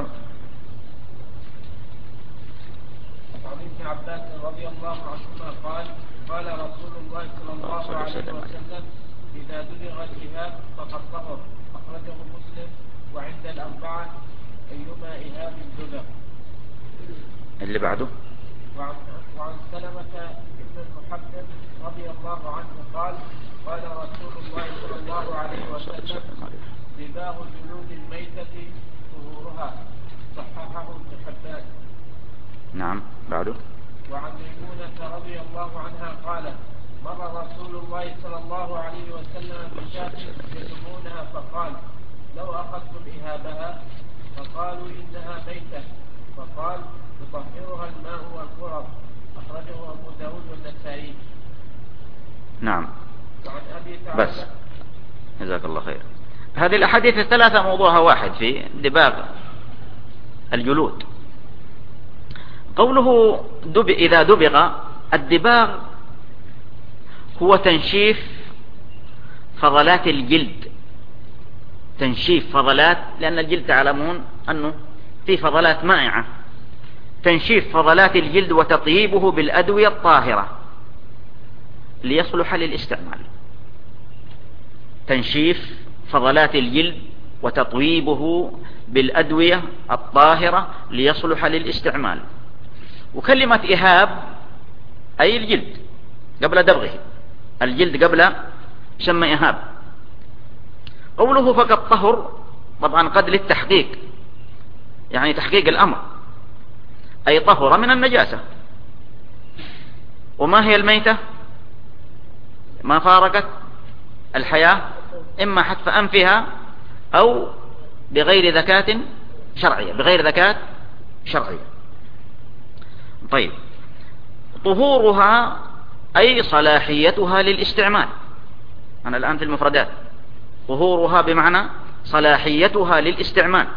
عن ابن عباس رضي الله عنهما قال قال رسول الله صلى الله عليه وسلم إذا دلغ الإهاب فقد طهر، أخرجه مسلم وعند الأربعة أيما إهاب دلغ. اللي بعده. وعن, وعن سلمة ابن المحبب رضي الله عنه قال قال رسول الله صلى الله عليه وسلم ذباه جلود الميتة طهورها، صححه ابن حبان. نعم بعده. وعن ميمونة رضي الله عنها قالت مر رسول الله صلى الله عليه وسلم بشاة يسمونها فقال لو أخذتم إهابها، فقالوا إنها ميتة، فقال يطهرها الماء والقرب، أخرجه أبو داود والنسائي. نعم. وعن أبي بس جزاك الله خير. هذه الأحاديث الثلاثة موضوعها واحد في دباغ الجلود. قوله دب إذا دبغ، الدباغ هو تنشيف فضلات الجلد، تنشيف فضلات، لأن الجلد تعلمون أنه في فضلات مائعة، تنشيف فضلات الجلد وتطييبه بالأدوية الطاهرة ليصلح للاستعمال. تنشيف فضلات الجلد وتطويبه بالأدوية الطاهرة ليصلح للاستعمال. وكلمة إهاب أي الجلد قبل دبغه، الجلد قبل يسمى إهاب. قوله فقد طهر طبعا قد للتحقيق، يعني تحقيق الأمر، أي طهر من النجاسة. وما هي الميتة؟ ما فارقت الحياة، إما حتف أنفها أو بغير ذكاة شرعية، بغير ذكاة شرعية. طيب طهورها أي صلاحيتها للاستعمال. أنا الآن في المفردات. طهورها بمعنى صلاحيتها للاستعمال.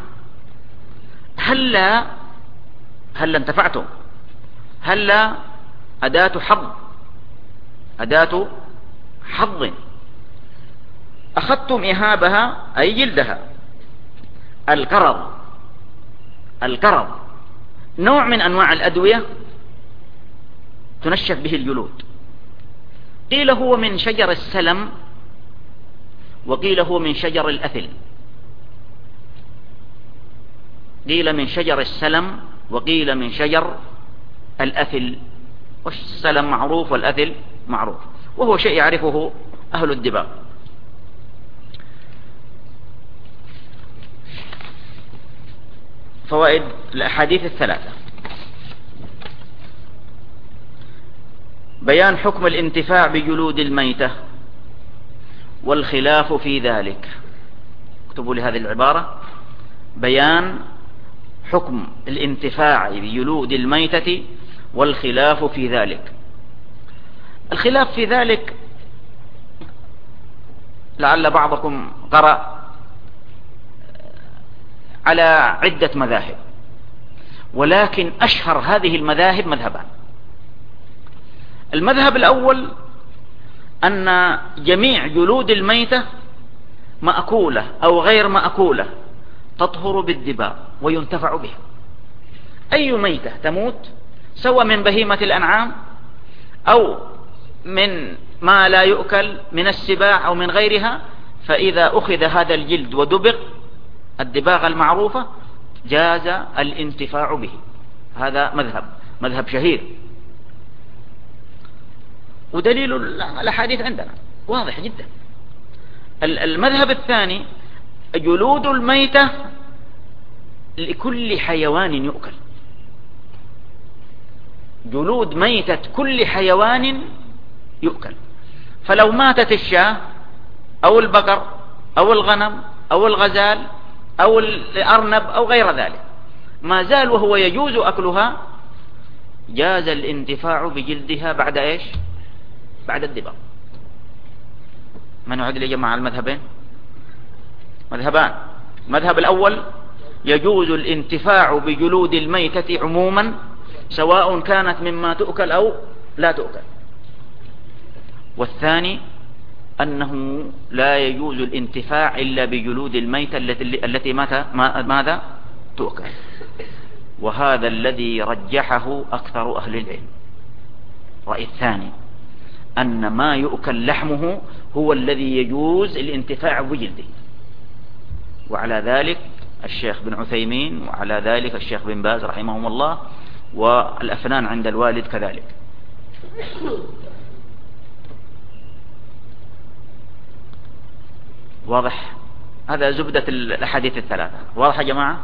هلا هلا انتفعتم، هلا أداة حظ، أداة حظ. أخذتم إهابها أي جلدها. القرض، القرض نوع من أنواع الأدوية تنشف به الجلود. قيل هو من شجر السلم، وقيل هو من شجر الأثل. قيل من شجر السلم وقيل من شجر الأثل. والسلم معروف والأثل معروف، وهو شيء يعرفه أهل الدباغ. فوائد الأحاديث الثلاثة: بيان حكم الانتفاع بجلود الميتة والخلاف في ذلك. اكتبوا لي هذه العبارة: بيان حكم الانتفاع بجلود الميتة والخلاف في ذلك. الخلاف في ذلك لعل بعضكم قرأ على عدة مذاهب، ولكن أشهر هذه المذاهب مذهبان. المذهب الأول أن جميع جلود الميتة مأكولة أو غير مأكولة تطهر بالدباغ وينتفع بها. أي ميتة تموت سواء من بهيمة الأنعام أو من ما لا يؤكل من السباع أو من غيرها، فإذا أخذ هذا الجلد ودبغ الدباغ المعروفة جاز الانتفاع به. هذا مذهب مذهب شهير، ودليل الأحاديث عندنا واضح جدا. المذهب الثاني: جلود الميتة لكل حيوان يؤكل. جلود ميتة كل حيوان يؤكل. فلو ماتت الشاة أو البقر أو الغنم أو الغزال أو الأرنب أو غير ذلك، ما زال وهو يجوز أكلها، جاز الانتفاع بجلدها بعد إيش؟ بعد الدباغ. من يعد لي جماعة المذهبين؟ مذهبان. المذهب الأول يجوز الانتفاع بجلود الميتة عموما سواء كانت مما تؤكل أو لا تؤكل. والثاني أنه لا يجوز الانتفاع إلا بجلود الميتة التي, التي ماذا تؤكل. وهذا الذي رجحه أكثر أهل العلم. رأي الثاني أن ما يؤكل لحمه هو الذي يجوز الانتفاع بجلده، وعلى ذلك الشيخ بن عثيمين، وعلى ذلك الشيخ بن باز رحمهم الله، والأفنان عند الوالد كذلك. واضح؟ هذا زبدة الأحاديث الثلاثة. واضح يا جماعة؟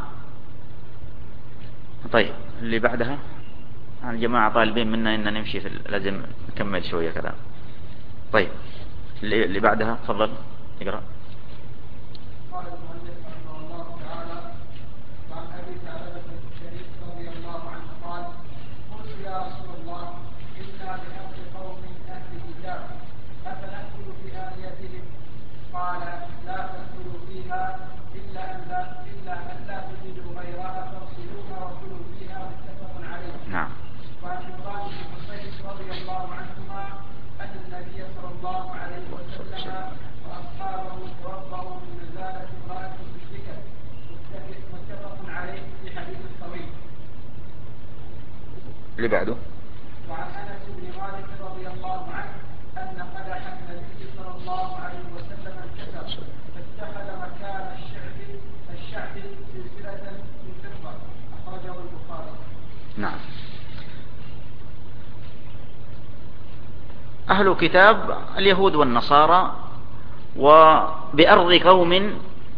طيب اللي بعدها الجماعة طالبين منا إن نمشي في لازم نكمل شوية كلام. طيب اللي بعدها تفضل اقرأ. قال المؤلف رحمه الله تعالى: وعن ابي ثعلبة الشريف رضي الله عنه قال: قلت يا رسول الله انا بحق قوم اهل كتاب افناكل في آنيتهم؟ قال: لا تاكلوا فيها الا ان لا الا ان لا تجدوا غيرها فاغسلوها وكلوا فيها. متفق عليه. نعم. وعن عمران بن حصين رضي الله عنهما ان النبي صلى الله عليه وسلم واصحابه توضأوا من مزالة امرأة مشركة. متفق عليه في حديث طويل. اللي بعده. وعن انس بن مالك رضي الله عنه ان قدح النبي صلى الله عليه وسلم انكسر فاتخذ مكان الشعب الشعب سلسلة من فضة. اخرجه البخاري. نعم. أهل كتاب اليهود والنصارى، وبأرض قوم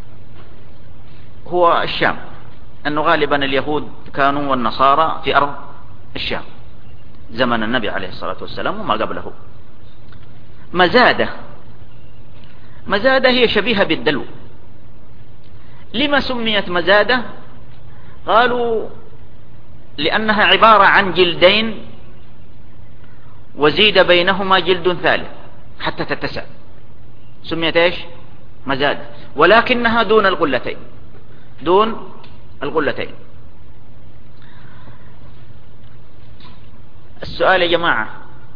هو الشام، أنه غالبا اليهود كانوا والنصارى في أرض الشام زمن النبي عليه الصلاة والسلام وما قبله. مزادة مزادة هي شبيهة بالدلو. لما سميت مزادة؟ قالوا لأنها عبارة عن جلدين وزيد بينهما جلد ثالث حتى تتسع، سميت ايش؟ مزادة، ولكنها دون الغلتين، دون الغلتين. السؤال يا جماعة،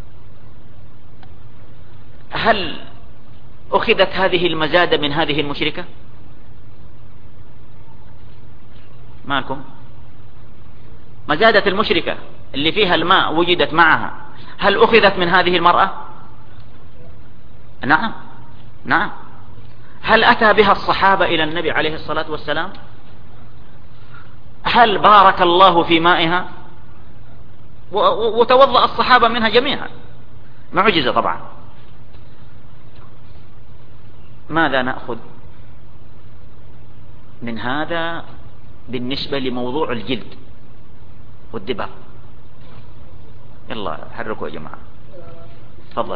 هل أخذت هذه المزادة من هذه المشركة؟ مالكم؟ مزادة المشركة اللي فيها الماء وجدت معها، هل أخذت من هذه المرأة؟ نعم نعم. هل أتى بها الصحابة إلى النبي عليه الصلاة والسلام؟ هل بارك الله في مائها؟ وتوضأ الصحابة منها جميعا، معجزة طبعا. ماذا نأخذ من هذا بالنسبة لموضوع الجلد والدباغ؟ يلا حركوا يا جماعة. تفضل.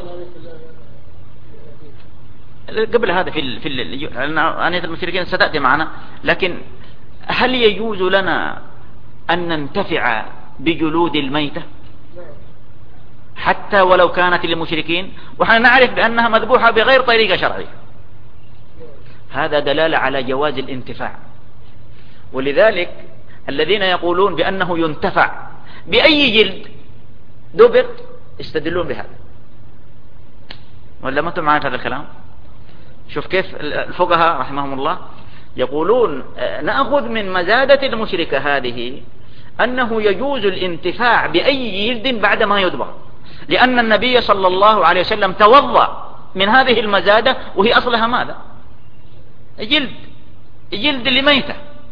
قبل هذا في في آنية المشركين ستأتي معنا، لكن هل يجوز لنا أن ننتفع بجلود الميتة حتى ولو كانت للمشركين ونحن نعرف بأنها مذبوحة بغير طريقة شرعية؟ هذا دلالة على جواز الانتفاع. ولذلك الذين يقولون بأنه ينتفع بأي جلد دبغ يستدلون بهذا. ولا ما انتم معي في هذا الكلام؟ شوف كيف الفقهاء رحمهم الله يقولون نأخذ من مزادة المشركة هذه أنه يجوز الانتفاع بأي جلد بعد ما يدبغ، لأن النبي صلى الله عليه وسلم توضأ من هذه المزادة وهي أصلها ماذا؟ جلد جلد لميتة،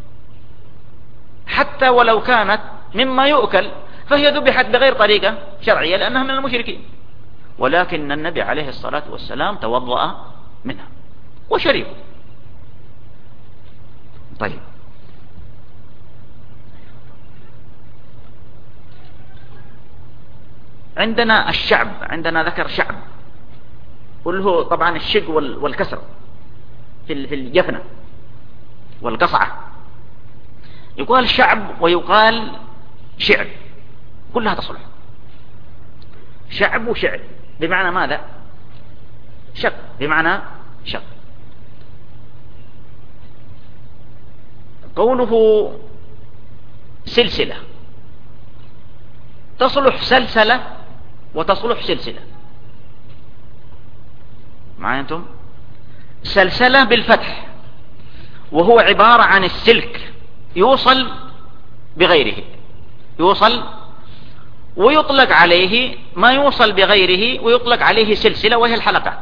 حتى ولو كانت مما يؤكل فهي ذبحت بغير طريقة شرعية لأنها من المشركين، ولكن النبي عليه الصلاة والسلام توضأ منها وشرب. طيب عندنا الشعب، عندنا ذكر شعب واللي هو طبعا الشق والكسر في الجفنة والقصعة، يقال شعب ويقال شعب، كلها تصلح. شعب وشعب بمعنى ماذا؟ شق، بمعنى شق. قوله سلسلة، تصلح سلسلة وتصلح سلسلة. معايا أنتم؟ سلسلة بالفتح، وهو عبارة عن السلك يوصل بغيره، يوصل ويطلق عليه ما يوصل بغيره، ويطلق عليه سلسلة وهي الحلقات.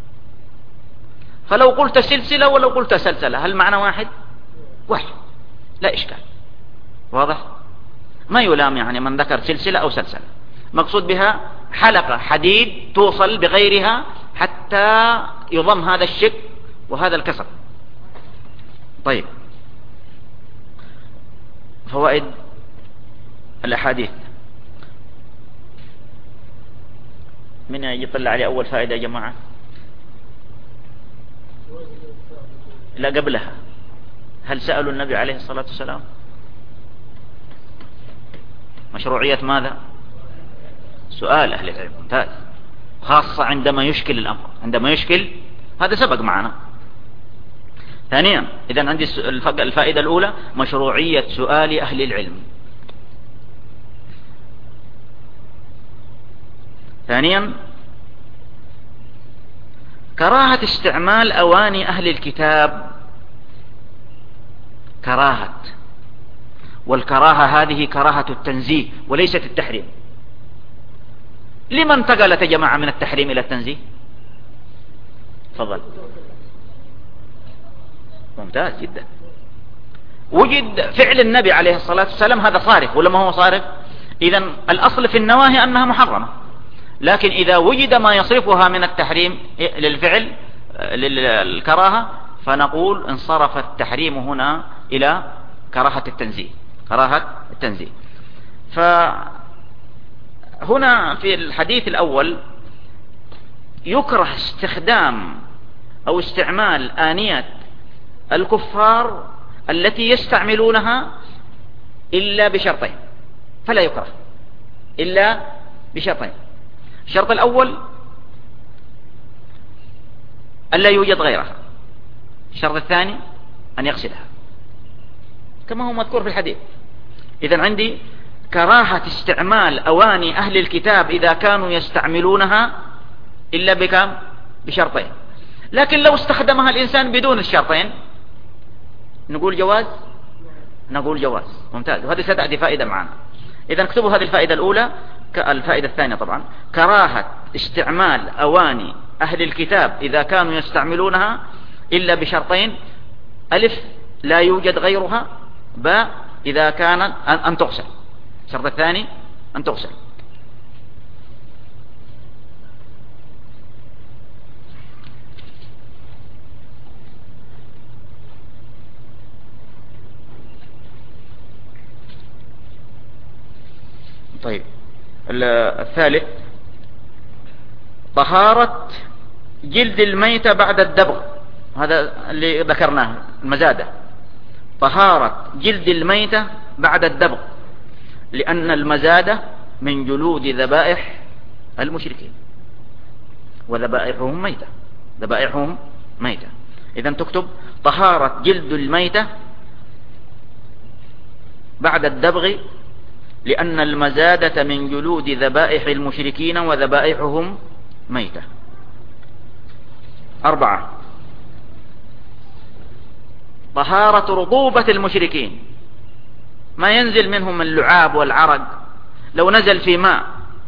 فلو قلت سلسلة ولو قلت سلسلة هل معنى واحد؟ واحد، لا إشكال. واضح؟ ما يلام يعني من ذكر سلسلة أو سلسلة، مقصود بها حلقة حديد توصل بغيرها حتى يضم هذا الشق وهذا الكسر. طيب، فوائد الأحاديث. من يطلع عليه أول فائدة يا جماعة؟ لا قبلها، هل سألوا النبي عليه الصلاة والسلام مشروعية ماذا؟ سؤال أهل العلم. ممتاز، خاصة عندما يشكل الأمر، عندما يشكل، هذا سبق معنا. ثانيا، إذن عندي الفائدة الأولى مشروعية سؤال أهل العلم. ثانيا، كراهة استعمال أواني أهل الكتاب، كراهة، والكراهة هذه كراهة التنزيه وليست التحريم. لما انتقلت يا جماعة من التحريم إلى التنزيه؟ تفضل. ممتاز جدا. وجد فعل النبي عليه الصلاة والسلام هذا صارف ولا ما هو صارف؟ إذن الأصل في النواهي أنها محرمة، لكن إذا وجد ما يصرفها من التحريم للفعل للكراهة فنقول انصرف التحريم هنا إلى كراهة التنزيه، كراهة التنزيه. فهنا في الحديث الأول يكره استخدام أو استعمال آنية الكفار التي يستعملونها إلا بشرطين، فلا يكره إلا بشرطين. الشرط الأول ألا يوجد غيرها، الشرط الثاني أن يغسلها كما هو مذكور في الحديث. إذن عندي كراهة استعمال أواني أهل الكتاب إذا كانوا يستعملونها إلا بكم؟ بشرطين. لكن لو استخدمها الإنسان بدون الشرطين نقول جواز؟ نقول جواز. ممتاز، وهذه ستأتي فائدة معنا. إذن اكتبوا هذه الفائدة الأولى. الفائدة الثانية طبعا كراهة استعمال أواني أهل الكتاب إذا كانوا يستعملونها إلا بشرطين: ألف لا يوجد غيرها، باء إذا كان أن تغسل. الشرط الثاني أن تغسل. طيب، الثالث طهارة جلد الميتة بعد الدبغ، هذا اللي ذكرناه المزادة. طهارة جلد الميتة بعد الدبغ، لأن المزادة من جلود ذبائح المشركين، وذبائحهم ميتة، ذبائحهم ميتة. إذن تكتب طهارة جلد الميتة بعد الدبغ، لأن المزادة من جلود ذبائح المشركين وذبائحهم ميتة. أربعة طهارة رطوبة المشركين، ما ينزل منهم اللعاب والعرق، لو نزل في ماء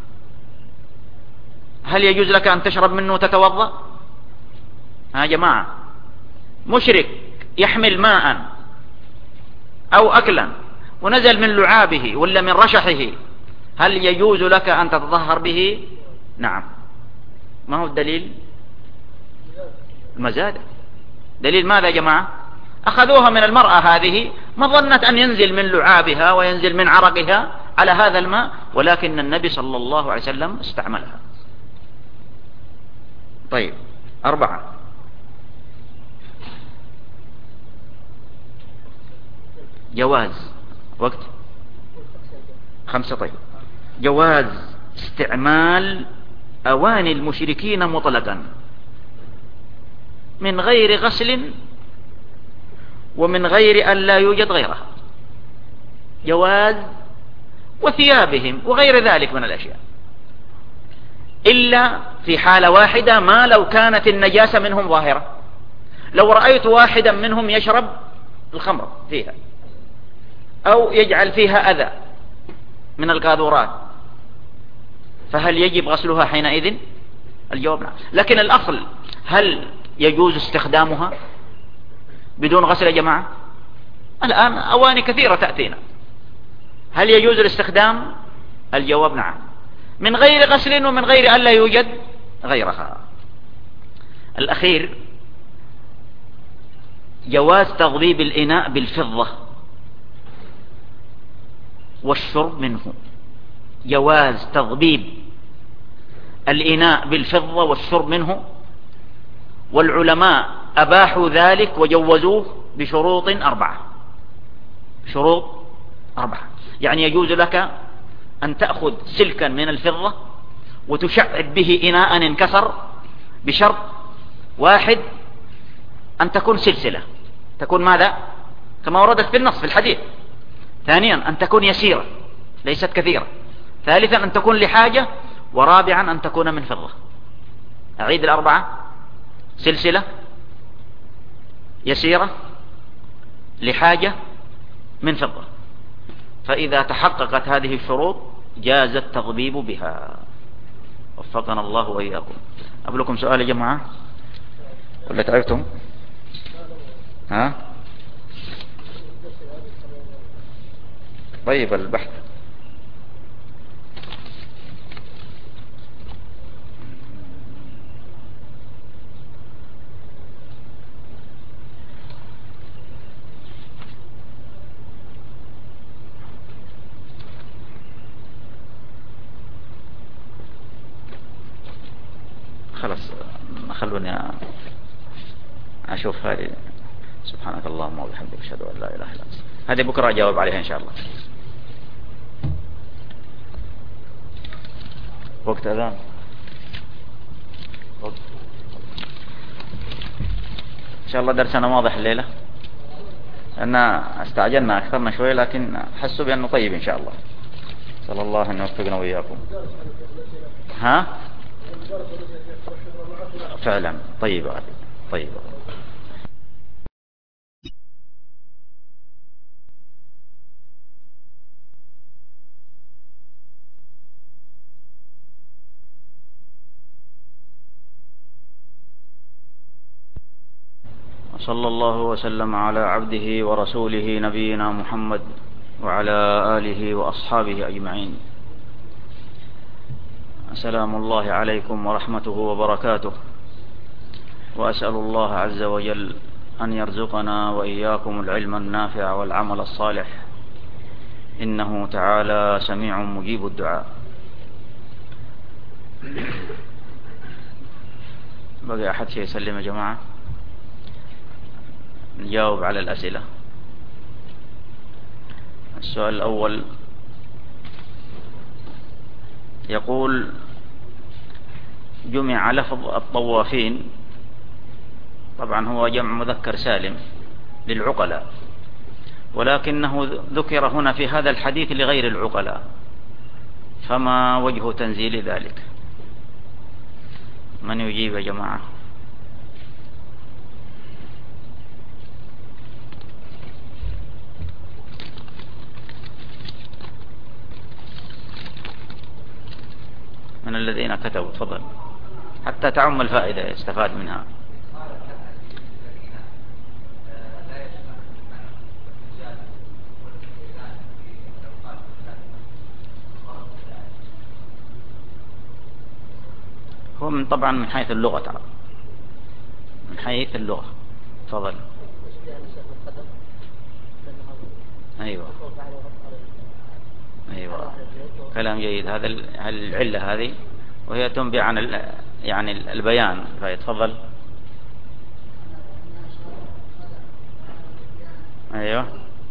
هل يجوز لك أن تشرب منه وتتوضأ؟ ها جماعة، مشرك يحمل ماء أو أكلا ونزل من لعابه ولا من رشحه، هل يجوز لك أن تتطهر به؟ نعم. ما هو الدليل؟ المزادة. دليل ماذا يا جماعة؟ أخذوها من المرأة هذه، ما ظنت أن ينزل من لعابها وينزل من عرقها على هذا الماء، ولكن النبي صلى الله عليه وسلم استعملها. طيب، أربعة جواز وقت خمسة. طيب، جواز استعمال أواني المشركين مطلقا من غير غسل ومن غير أن لا يوجد غيرها، جواز، وثيابهم وغير ذلك من الأشياء، إلا في حالة واحدة، ما لو كانت النجاسة منهم ظاهرة. لو رأيت واحدا منهم يشرب الخمر فيها أو يجعل فيها أذى من القاذورات، فهل يجب غسلها حينئذ؟ الجواب نعم. لكن الأصل، هل يجوز استخدامها بدون غسل يا جماعة؟ الآن أواني كثيرة تأتينا، هل يجوز الاستخدام؟ الجواب نعم، من غير غسل ومن غير أن لا يوجد غيرها. الأخير جواز تضبيب الإناء بالفضة والشرب منه، جواز تضبيب الإناء بالفضة والشرب منه، والعلماء أباحوا ذلك وجوزوه بشروط أربعة. شروط أربعة، يعني يجوز لك أن تأخذ سلكا من الفضة وتشعب به إناء انكسر، بشرط واحد، أن تكون سلسلة، تكون ماذا؟ كما وردت في النص في الحديث. ثانيا أن تكون يسيرة ليست كثيرة. ثالثا أن تكون لحاجة. ورابعا أن تكون من فضة. أعيد الأربعة: سلسلة، يسيرة، لحاجة، من فضة. فإذا تحققت هذه الشروط جاز التضبيب بها. وفقنا الله وإياكم. أبلكم سؤال يا جماعة ولا تعبتم؟ ها؟ طيب البحث. خلاص خلوني أشوف هذه. سبحانك اللهم وبحمدك أشهد أن لا إله إلا أنت. هذه بكرة أجاوب عليها إن شاء الله. وقت أذان. وقت. إن شاء الله درسنا واضح الليلة، أن استعجلنا أكثرنا شوي، لكن حسوا بأنه طيب إن شاء الله. صلى الله أن يوفقنا وإياكم. ها؟ فعلا طيب طيب. صلى الله وسلم على عبده ورسوله نبينا محمد وعلى آله وأصحابه أجمعين. سلام الله عليكم ورحمته وبركاته، وأسأل الله عز وجل أن يرزقنا وإياكم العلم النافع والعمل الصالح، إنه تعالى سميع مجيب الدعاء. بقي أحد شيء يسلم يا جماعة؟ نجاوب على الأسئلة. السؤال الأول يقول: جمع لفظ الطوافين، طبعا هو جمع مذكر سالم للعقلاء، ولكنه ذكر هنا في هذا الحديث لغير العقلاء، فما وجه تنزيل ذلك؟ من يجيب يا جماعة؟ من الذين كتبوا؟ تفضل، حتى تعم الفائدة يستفاد منها. هو من طبعا من حيث اللغة، ترى من حيث اللغة. تفضل. أيوة أيوة كلام جيد. هذا العلة هذه، وهي تنبي عن يعني البيان. فيتفضل. أيوة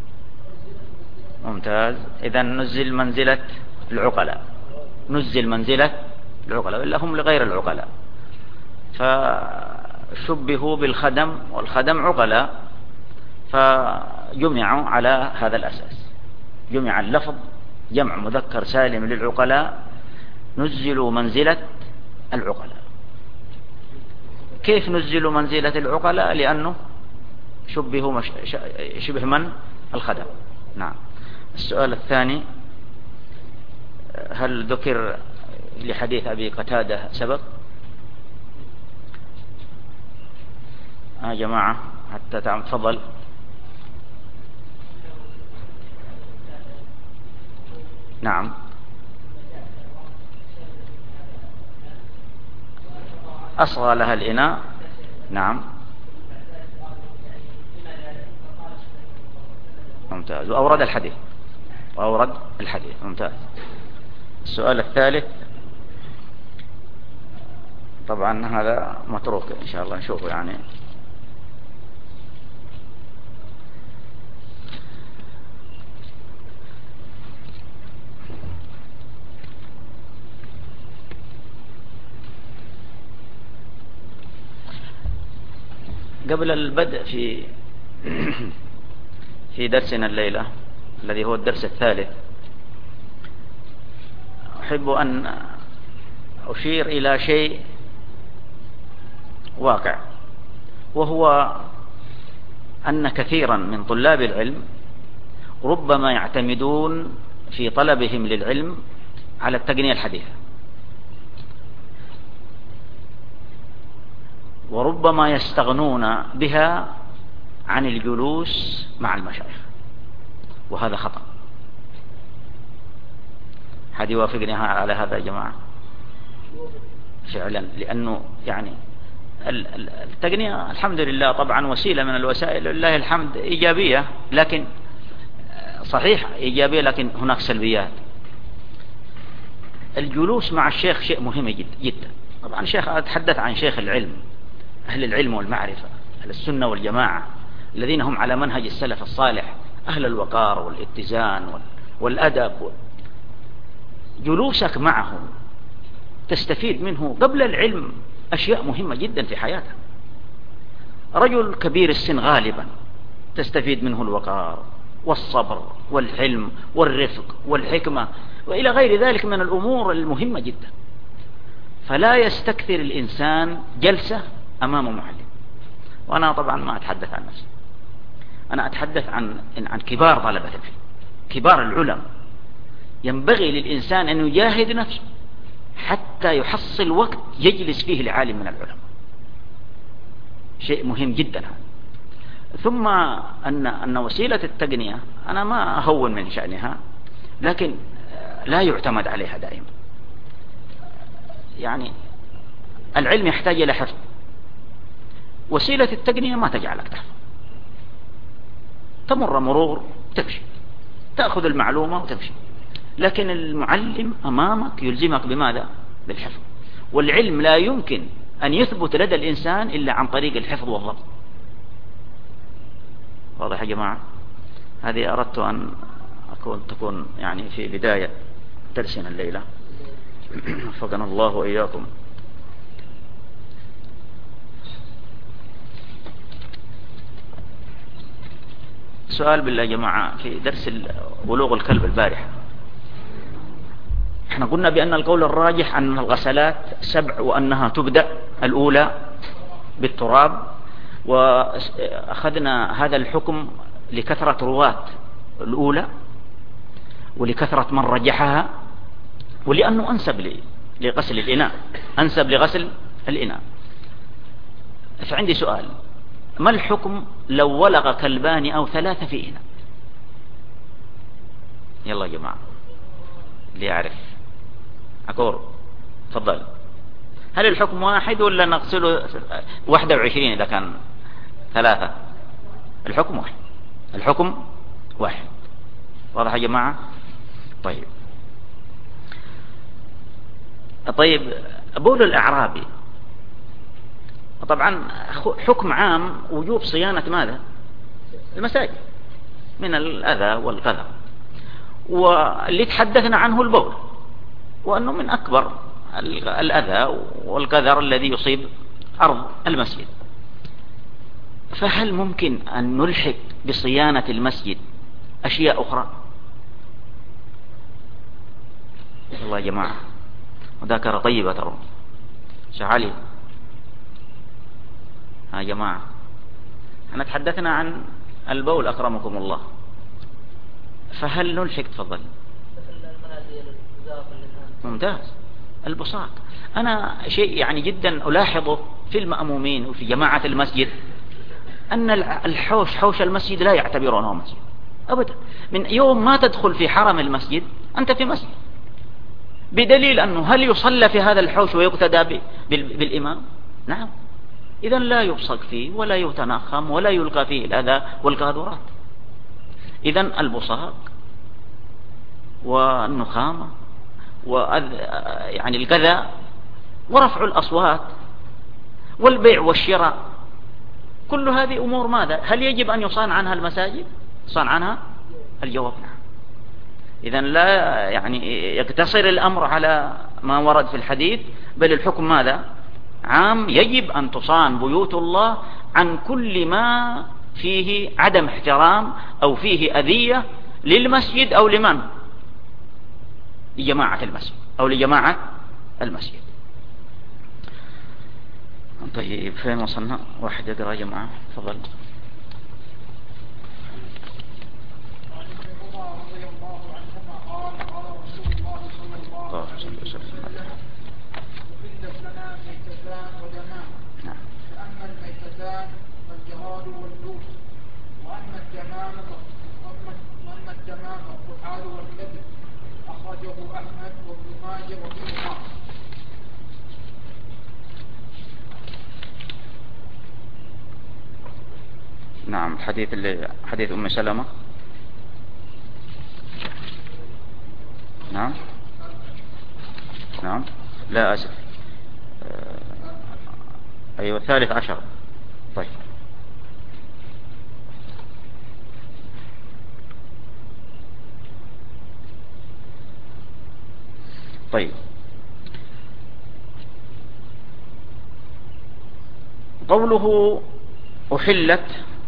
ممتاز. إذا نزل منزلة العقلاء، نزل منزلة العقلاء، إلا هم لغير العقلاء، فشبهوا بالخدم، والخدم عقلاء، فجمعوا على هذا الأساس، جمع اللفظ جمع مذكر سالم للعقلاء نزلوا منزلة العقلاء. كيف نزلوا منزلة العقلاء؟ لأنه شبهوا مش... شبه من؟ الخدم. نعم. السؤال الثاني: هل ذكر لحديث أبي قتادة سبب؟ يا جماعة حتى تعم تفضل. نعم. أصغى لها الإناء. نعم ممتاز. وأورد الحديث وأورد الحديث ممتاز. السؤال الثالث طبعا هذا متروك إن شاء الله نشوفه يعني. قبل البدء في في درسنا الليلة الذي هو الدرس الثالث، أحب أن أشير إلى شيء واقع، وهو أن كثيرا من طلاب العلم ربما يعتمدون في طلبهم للعلم على التقنية الحديثة، وربما يستغنون بها عن الجلوس مع المشايخ، وهذا خطأ. حد يوافقني على هذا يا جماعة؟ فعلا، لأنه يعني التقنية الحمد لله طبعا وسيلة من الوسائل لله الحمد إيجابية، لكن صحيح إيجابية لكن هناك سلبيات. الجلوس مع الشيخ شيء مهم جدا. طبعا الشيخ أتحدث عن شيخ العلم، أهل العلم والمعرفة، أهل السنة والجماعة الذين هم على منهج السلف الصالح، أهل الوقار والاتزان والأدب. جلوسك معه تستفيد منه قبل العلم أشياء مهمة جدا في حياتك. رجل كبير السن غالبا تستفيد منه الوقار والصبر والحلم والرفق والحكمة وإلى غير ذلك من الأمور المهمة جدا. فلا يستكثر الإنسان جلسة أمام معلم. وأنا طبعا ما أتحدث عن نفسي، أنا أتحدث عن عن كبار طلبة العلم، كبار العلماء. ينبغي للإنسان أن يجاهد نفسه حتى يحصل وقت يجلس فيه لعالم من العلماء، شيء مهم جدا هذا. ثم أن أن وسيلة التقنية أنا ما أهون من شأنها، لكن لا يعتمد عليها دائما. يعني العلم يحتاج إلى حفظ، وسيلة التقنية ما تجعلك تحفظ، تمر مرور تمشي، تأخذ المعلومة وتمشي. لكن المعلم أمامك يلزمك بماذا؟ بالحفظ. والعلم لا يمكن أن يثبت لدى الإنسان إلا عن طريق الحفظ والضبط. واضح يا جماعة؟ هذه أردت أن أكون تكون يعني في بداية درسنا الليلة. وفقنا الله وإياكم. سؤال بالله يا جماعة، في درس بلوغ الكلب البارحة احنا قلنا بأن القول الراجح أن الغسلات سبع، وأنها تبدأ الأولى بالتراب، وأخذنا هذا الحكم لكثرة رواة الأولى ولكثرة من رجحها، ولأنه أنسب لغسل الإناء، أنسب لغسل الإناء. فعندي سؤال: ما الحكم لو ولغ كلبان أو ثلاثة في إناء؟ يلا يا جماعة اللي يعرف. أكور تفضل. هل الحكم واحد ولا نغسله واحدة وعشرين إذا كان ثلاثة؟ الحكم واحد، الحكم واحد. واضح يا جماعة؟ طيب طيب بول الأعرابي طبعا حكم عام وجوب صيانة ماذا؟ المساجد من الأذى والقذر، واللي تحدثنا عنه البول، وأنه من أكبر الأذى والقذر الذي يصيب أرض المسجد. فهل ممكن أن نلحق بصيانة المسجد أشياء أخرى؟ والله يا جماعة وذاكرة طيبة ترى شعالي. ها جماعة احنا تحدثنا عن البول أكرمكم الله، فهل نلحق؟ تفضل. ممتاز. البصاق أنا شيء يعني جدا ألاحظه في المأمومين وفي جماعة المسجد أن الحوش حوش المسجد لا يعتبرونه مسجد أبدا. من يوم ما تدخل في حرم المسجد أنت في مسجد، بدليل أنه هل يصلى في هذا الحوش ويقتدى بالإمام؟ نعم. إذا لا يبصق فيه ولا يتنخم ولا يلقى فيه الأذى والقاذورات. إذا البصاق والنخامة وأذ... يعني الكذا ورفع الأصوات والبيع والشراء، كل هذه أمور ماذا؟ هل يجب أن يصان عنها المساجد؟ صان عنها؟ الجواب نعم. إذن لا يعني يقتصر الأمر على ما ورد في الحديث، بل الحكم ماذا؟ عام. يجب أن تصان بيوت الله عن كل ما فيه عدم احترام أو فيه أذية للمسجد أو لمن؟ لجماعة المسجد أو لجماعة المسجد. طيب فين وصلنا؟ واحد يقرأ يا جماعة تفضل. فأما الميتتان فالجراد واللوط، وأما الدمام وأما الدمام الطحال والكذب، أخرجه أحمد وابن ماجه وابن عمر. نعم. حديث اللي حديث أم سلمة. نعم نعم لا أسف أيوة الثالث عشر. طيب طيب قوله أحلت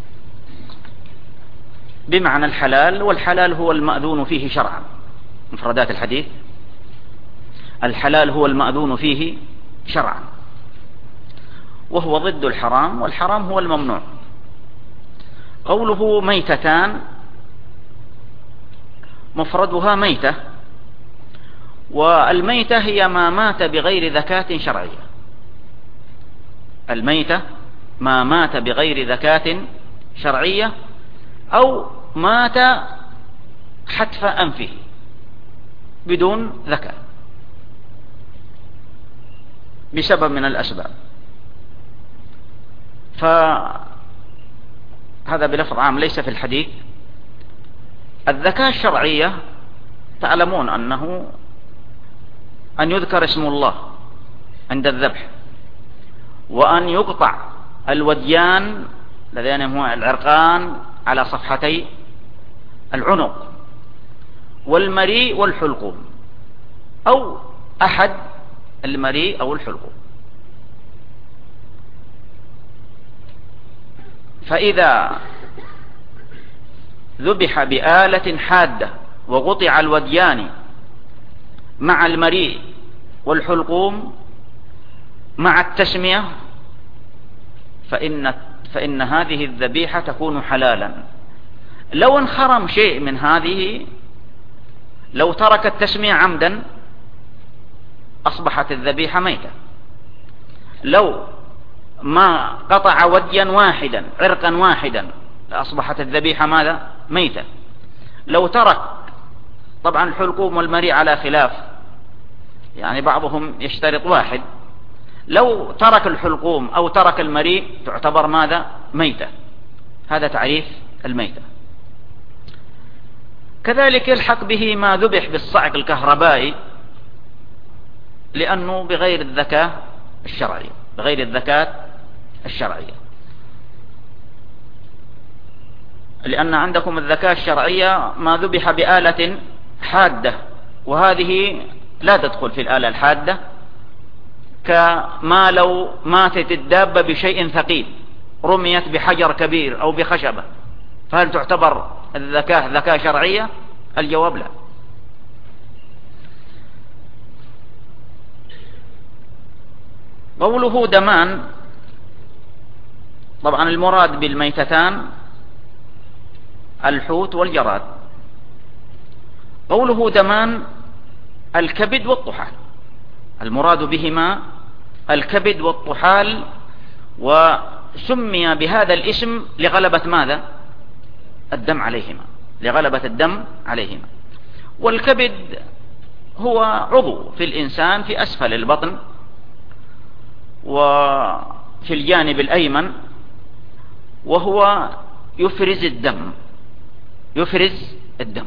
بمعنى الحلال، والحلال هو المأذون فيه شرعا. مفردات الحديث: الحلال هو المأذون فيه شرعا، وهو ضد الحرام، والحرام هو الممنوع. قوله ميتتان مفردها ميتة، والميتة هي ما مات بغير ذكاة شرعية. الميتة ما مات بغير ذكاة شرعية أو مات حتف أنفه بدون ذكاء بسبب من الأسباب. فهذا بلفظ عام ليس في الحديث. الذكاة الشرعية تعلمون أنه أن يذكر اسم الله عند الذبح، وأن يقطع الوديان الذين هو العرقان على صفحتي العنق، والمريء والحلقوم، أو أحد المريء أو الحلقوم. فإذا ذبح بآلة حادة وقطع الوديان مع المريء والحلقوم مع التسمية فإن, فإن هذه الذبيحة تكون حلالا. لو انخرم شيء من هذه، لو ترك التسمية عمدا أصبحت الذبيحة ميتة. لو ما قطع وديا واحدا عرقا واحدا أصبحت الذبيحة ماذا؟ ميتة. لو ترك، طبعا الحلقوم والمريء على خلاف، يعني بعضهم يشترط واحد، لو ترك الحلقوم أو ترك المريء تعتبر ماذا؟ ميتة. هذا تعريف الميتة. كذلك يلحق به ما ذبح بالصعق الكهربائي، لأنه بغير الذكاة الشرعية، بغير الذكاة الشرعية. لأن عندكم الذكاة الشرعية ما ذبح بآلة حادة، وهذه لا تدخل في الآلة الحادة، كما لو ماتت الدابة بشيء ثقيل رميت بحجر كبير أو بخشبة، فهل تعتبر الذكاء ذكاء شرعية؟ الجواب لا. قوله دمان، طبعا المراد بالميتتان الحوت والجراد. قوله دمان الكبد والطحال، المراد بهما الكبد والطحال، وسمي بهذا الاسم لغلبة ماذا؟ الدم عليهما، لغلبة الدم عليهما. والكبد هو عضو في الإنسان في أسفل البطن وفي الجانب الأيمن، وهو يفرز الدم، يفرز الدم.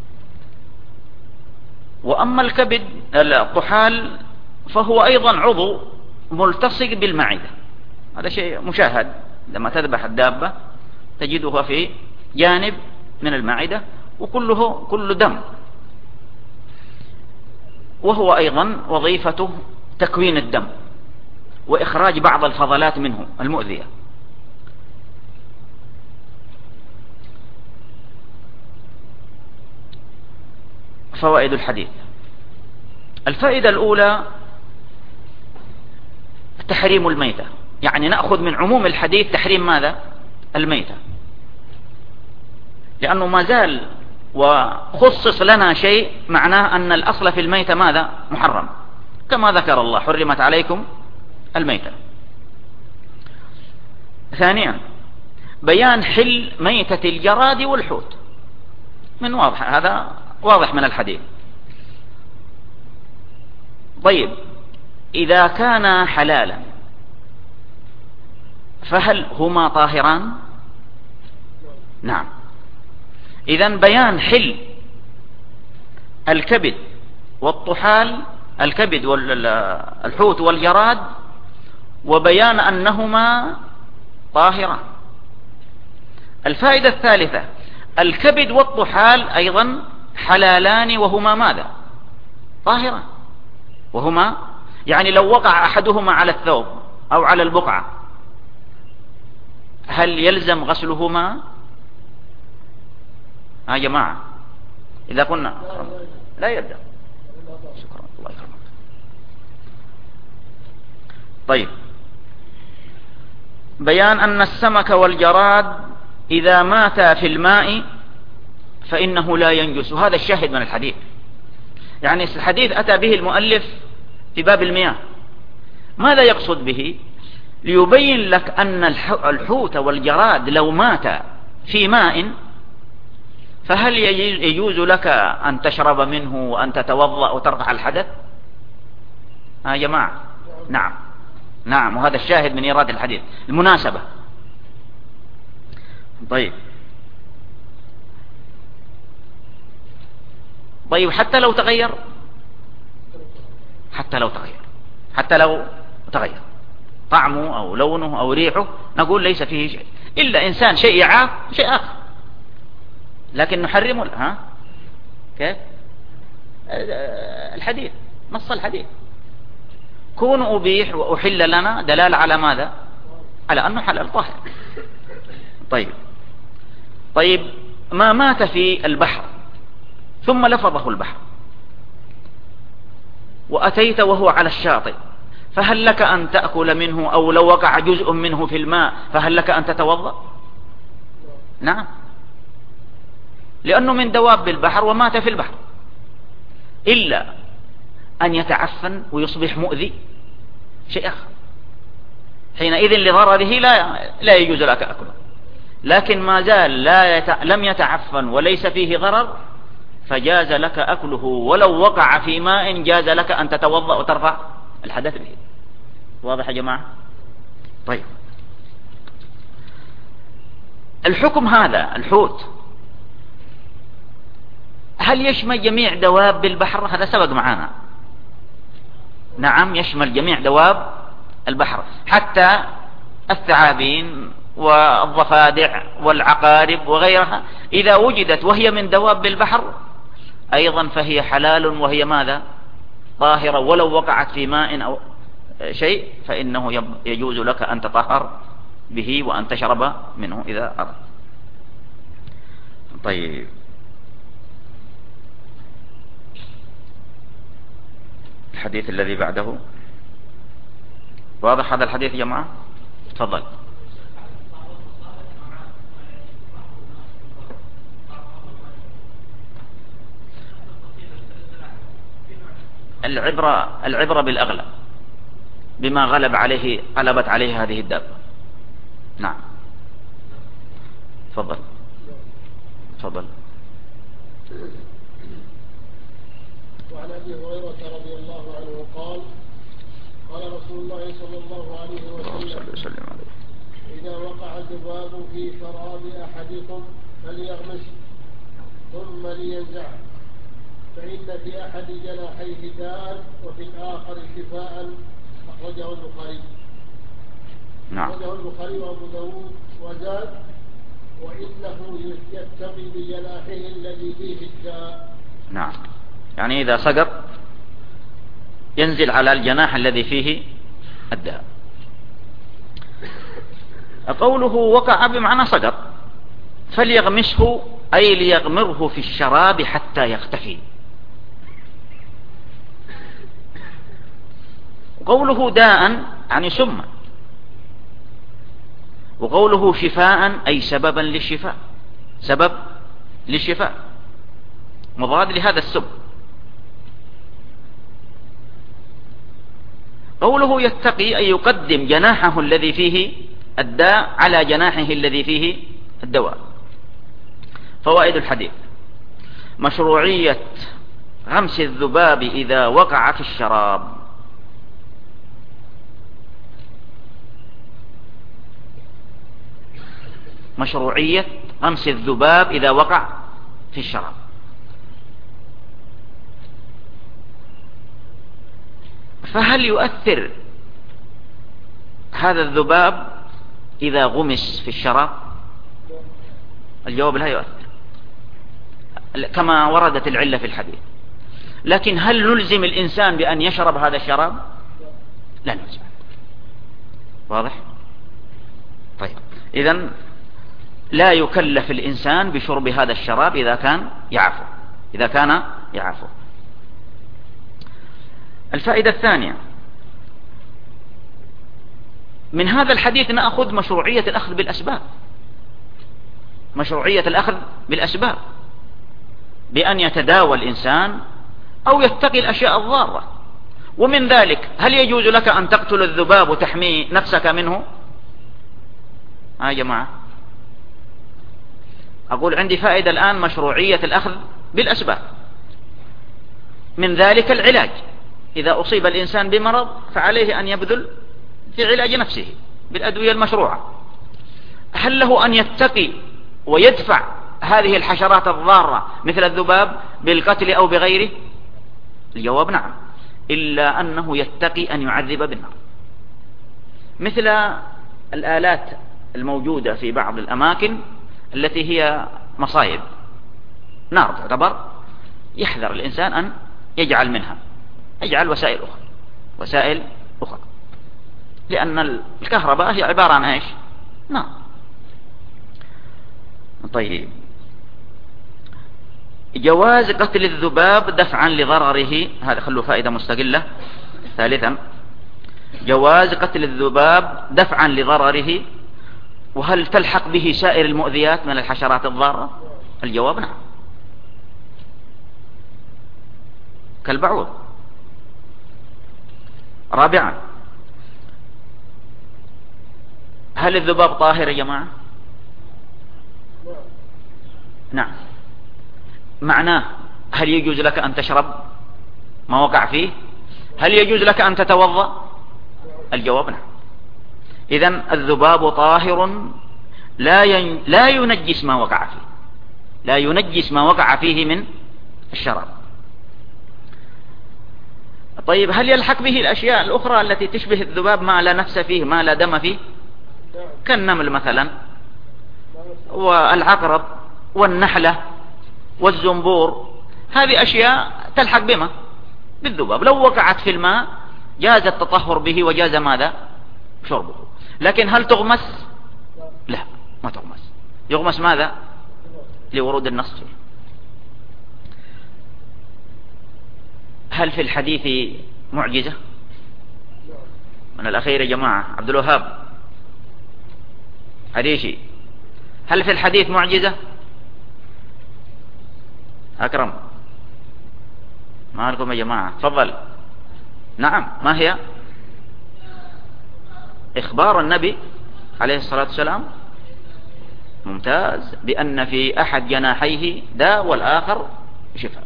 وأما الكبد الطحال فهو أيضا عضو ملتصق بالمعدة، هذا شيء مشاهد، لما تذبح الدابة تجدها في جانب من المعدة وكله كل دم، وهو أيضا وظيفته تكوين الدم وإخراج بعض الفضلات منه المؤذية. فوائد الحديث: الفائدة الأولى تحريم الميتة، يعني نأخذ من عموم الحديث تحريم ماذا؟ الميتة، لأنه ما زال وخصص لنا شيء معناه أن الأصل في الميتة ماذا؟ محرم، كما ذكر الله حرمت عليكم الميتة. ثانيا بيان حل ميتة الجراد والحوت، من واضح هذا واضح من الحديث. طيب إذا كان حلالا فهل هما طاهران؟ نعم. إذن بيان حل الكبد والطحال، الكبد والحوت والجراد، وبيان أنهما طاهران. الفائدة الثالثة: الكبد والطحال أيضا حلالان وهما ماذا؟ طاهران، وهما يعني لو وقع أحدهما على الثوب أو على البقعة هل يلزم غسلهما؟ ها جماعة، إذا كنا لا يلزم. شكرا، الله يكرمك. طيب، بيان أن السمك والجراد إذا ماتا في الماء فإنه لا ينجس، وهذا الشاهد من الحديث. يعني الحديث أتى به المؤلف في باب المياه، ماذا يقصد به؟ ليبين لك أن الحوت والجراد لو مات في ماء فهل يجوز لك أن تشرب منه وأن تتوضأ وترفع الحدث؟ ها جماعة، نعم نعم، وهذا الشاهد من إيراد الحديث، المناسبة. طيب طيب حتى لو تغير، حتى لو تغير حتى لو تغير طعمه أو لونه أو ريحه، نقول ليس فيه شيء، إلا إنسان شيء يعاف شيء آخر، لكن نحرمه. ها كيف؟ الحديث، نص الحديث كون أبيح وأحل لنا دلالة على ماذا؟ على أنه حلال طاهر. طيب طيب ما مات في البحر ثم لفظه البحر وأتيت وهو على الشاطئ، فهل لك أن تأكل منه؟ أو لو وقع جزء منه في الماء فهل لك أن تتوضأ؟ نعم، لأنه من دواب البحر ومات في البحر، إلا أن يتعفن ويصبح مؤذي شيء آخر، حينئذ لضرره لا لا يجوز لك أكله. لكن ما زال لا يت... لم يتعفن وليس فيه ضرر فجاز لك أكله، ولو وقع في ماء جاز لك أن تتوضأ وترفع الحدث به. واضح يا جماعة؟ طيب، الحكم هذا الحوت هل يشمل جميع دواب البحر؟ هذا سبق معنا. نعم، يشمل جميع دواب البحر، حتى الثعابين والضفادع والعقارب وغيرها إذا وجدت وهي من دواب البحر أيضا فهي حلال، وهي ماذا؟ طاهرة، ولو وقعت في ماء أو شيء فإنه يجوز لك أن تطهر به وأن تشرب منه إذا أردت. طيب، الحديث الذي بعده واضح هذا الحديث يا جماعة؟ تفضل. العبرة العبرة بالأغلب، بما غلب عليه غلبت عليه هذه الدابة. نعم، تفضل تفضل. وعن ابي هريره رضي الله عنه قال قال رسول الله صلى الله عليه وسلم اذا وقع الذباب في شراب احدكم فليغمس ثم لينزعه، فان في احد جناحيه داء وفي الاخر شفاء. اخرجه البخاري. نعم. أخرجه البخاري وابو داود وزاد وانه يتقي بجناحه الذي فيه الداء. نعم، يعني إذا سقط ينزل على الجناح الذي فيه الداء. قوله وقع بمعنى سقط، فليغمسه أي ليغمره في الشراب حتى يختفي. وقوله داء يعني سما، وقوله شفاء أي سببا للشفاء، سبب للشفاء مضاد لهذا السم. قوله يتقي أي يقدم جناحه الذي فيه الداء على جناحه الذي فيه الدواء. فوائد الحديث: مشروعية غمس الذباب إذا وقع في الشراب، مشروعية غمس الذباب إذا وقع في الشراب. فهل يؤثر هذا الذباب إذا غمس في الشراب؟ الجواب لا يؤثر، كما وردت العلة في الحديث. لكن هل نلزم الإنسان بأن يشرب هذا الشراب؟ لا نلزم. واضح؟ طيب، إذن لا يكلف الإنسان بشرب هذا الشراب إذا كان يعفو، إذا كان يعفو. الفائدة الثانية من هذا الحديث نأخذ مشروعية الأخذ بالأسباب، مشروعية الأخذ بالأسباب بأن يتداوى الإنسان أو يتقي الأشياء الضارة. ومن ذلك هل يجوز لك أن تقتل الذباب وتحمي نفسك منه؟ ها يا جماعة، أقول عندي فائدة الآن مشروعية الأخذ بالأسباب. من ذلك العلاج، إذا أصيب الإنسان بمرض فعليه أن يبذل في علاج نفسه بالأدوية المشروعة. هل له أن يتقي ويدفع هذه الحشرات الضارة مثل الذباب بالقتل أو بغيره؟ الجواب نعم، إلا أنه يتقي أن يعذب بالنار، مثل الآلات الموجودة في بعض الأماكن التي هي مصايب نار تعتبر، يحذر الإنسان أن يجعل منها، يجعل وسائل أخرى، وسائل أخرى، لأن الكهرباء هي عبارة عن إيش؟ نار. طيب، جواز قتل الذباب دفعا لضرره، هذا خلوا فائدة مستقلة. ثالثا، جواز قتل الذباب دفعا لضرره، وهل تلحق به سائر المؤذيات من الحشرات الضارة؟ الجواب نعم، كالبعوض. رابعا، هل الذباب طاهر يا جماعة؟ نعم. معناه هل يجوز لك أن تشرب ما وقع فيه؟ هل يجوز لك أن تتوضأ؟ الجواب نعم. إذن الذباب طاهر لا ين... لا ينجس ما وقع فيه، لا ينجس ما وقع فيه من الشراب. طيب، هل يلحق به الأشياء الأخرى التي تشبه الذباب ما لا نفس فيه، ما لا دم فيه، كالنمل مثلا والعقرب والنحلة والزنبور؟ هذه أشياء تلحق بما بالذباب، لو وقعت في الماء جاز التطهر به وجاز ماذا؟ شربه. لكن هل تغمس؟ لا ما تغمس. يغمس ماذا؟ لورود النص فيه. هل في الحديث معجزة؟ من الأخير يا جماعة، عبد الوهاب حديثي، هل في الحديث معجزة؟ أكرم ما لكم يا جماعة؟ تفضل. نعم، ما هي؟ إخبار النبي عليه الصلاة والسلام ممتاز بأن في أحد جناحيه داء والآخر شفاء.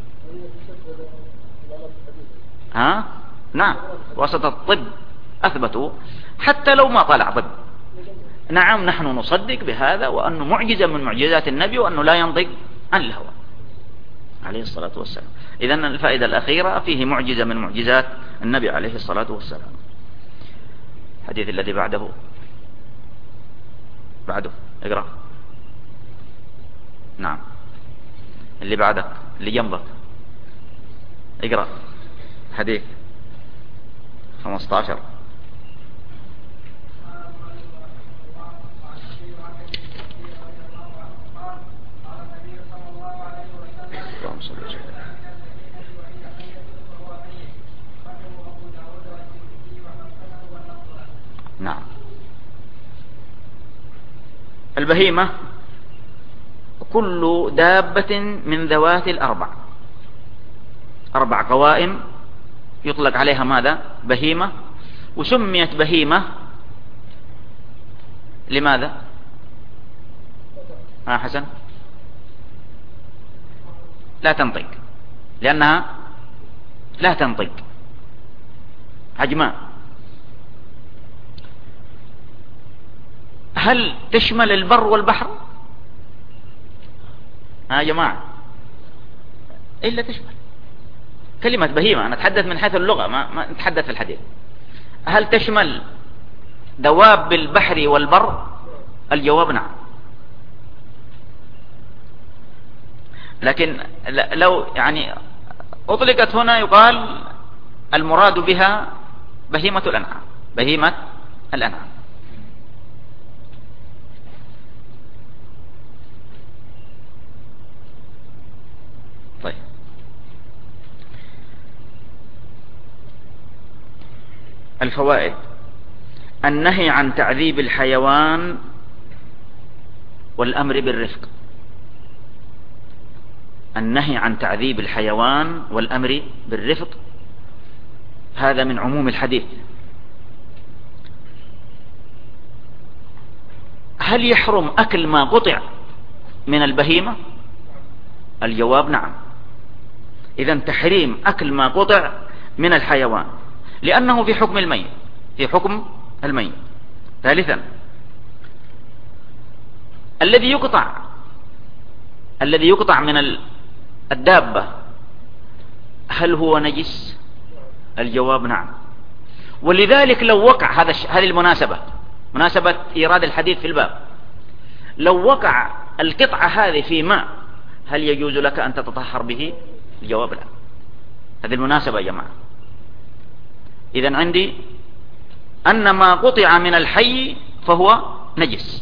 ها؟ نعم، وسط الطب أثبتوا حتى لو ما طلع طب. نعم، نحن نصدق بهذا وأنه معجزة من معجزات النبي وأنه لا ينطق عن الهوى عليه الصلاة والسلام. إذن الفائدة الأخيرة فيه معجزة من معجزات النبي عليه الصلاة والسلام. الحديث الذي بعده بعده اقرأ. نعم، اللي بعدك اللي جنبك اقرأ. حديث خمسة عشر. نعم. البهيمة كل دابة من ذوات الأربع، أربع قوائم يطلق عليها ماذا؟ بهيمة. وسميت بهيمة لماذا؟ ها حسن؟ لا تنطق، لأنها لا تنطق، عجماء. هل تشمل البر والبحر؟ ها يا جماعة، إلا تشمل. كلمة بهيمة أنا أتحدث من حيث اللغة، ما, ما نتحدث في الحديث. هل تشمل دواب البحر والبر؟ الجواب نعم. لكن لو يعني أطلقت هنا يقال المراد بها بهيمة الأنعام، بهيمة الأنعام. طيب، الفوائد: النهي عن تعذيب الحيوان والأمر بالرفق. النهي عن تعذيب الحيوان والأمر بالرفق هذا من عموم الحديث. هل يحرم أكل ما قطع من البهيمة؟ الجواب نعم. إذن تحريم أكل ما قطع من الحيوان لأنه في حكم الميت، في حكم الميت. ثالثا، الذي يقطع الذي يقطع من الدابة هل هو نجس؟ الجواب نعم. ولذلك لو وقع هذا هذه المناسبة، مناسبة إيراد الحديث في الباب، لو وقع القطعة هذه في ماء هل يجوز لك أن تتطهر به؟ الجواب لا. هذه المناسبة يا جماعة. إذن عندي أن ما قطع من الحي فهو نجس،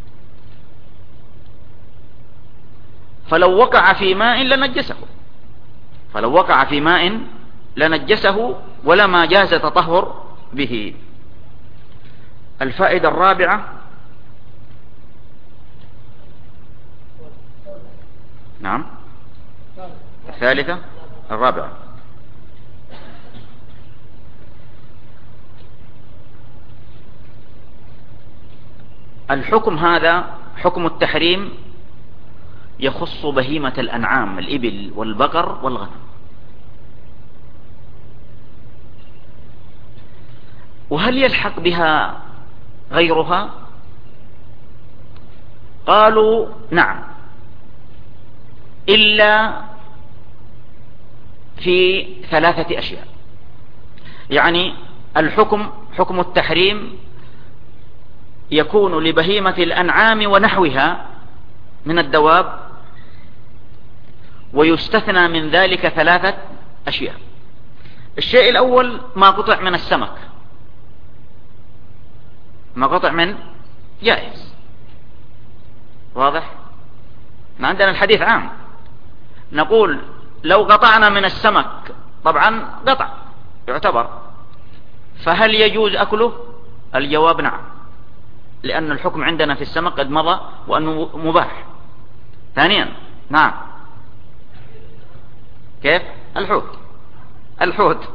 فلو وقع في ماء لنجسه، فلو وقع في ماء لنجسه ولما جاز تطهر به. الفائدة الرابعة، نعم الثالثة الرابعة، الحكم هذا حكم التحريم يخص بهيمة الأنعام، الإبل والبقر والغنم. وهل يلحق بها غيرها؟ قالوا نعم، إلا في ثلاثة أشياء. يعني الحكم حكم التحريم يكون لبهيمة الأنعام ونحوها من الدواب، ويستثنى من ذلك ثلاثة أشياء. الشيء الأول ما قطع من السمك، ما قطع من جائز، واضح؟ عندنا الحديث عام، نقول لو قطعنا من السمك، طبعا قطع يعتبر، فهل يجوز أكله؟ الجواب نعم، لأن الحكم عندنا في السمك قد مضى وأنه مباح. ثانيا نعم، كيف؟ الحوت الحوت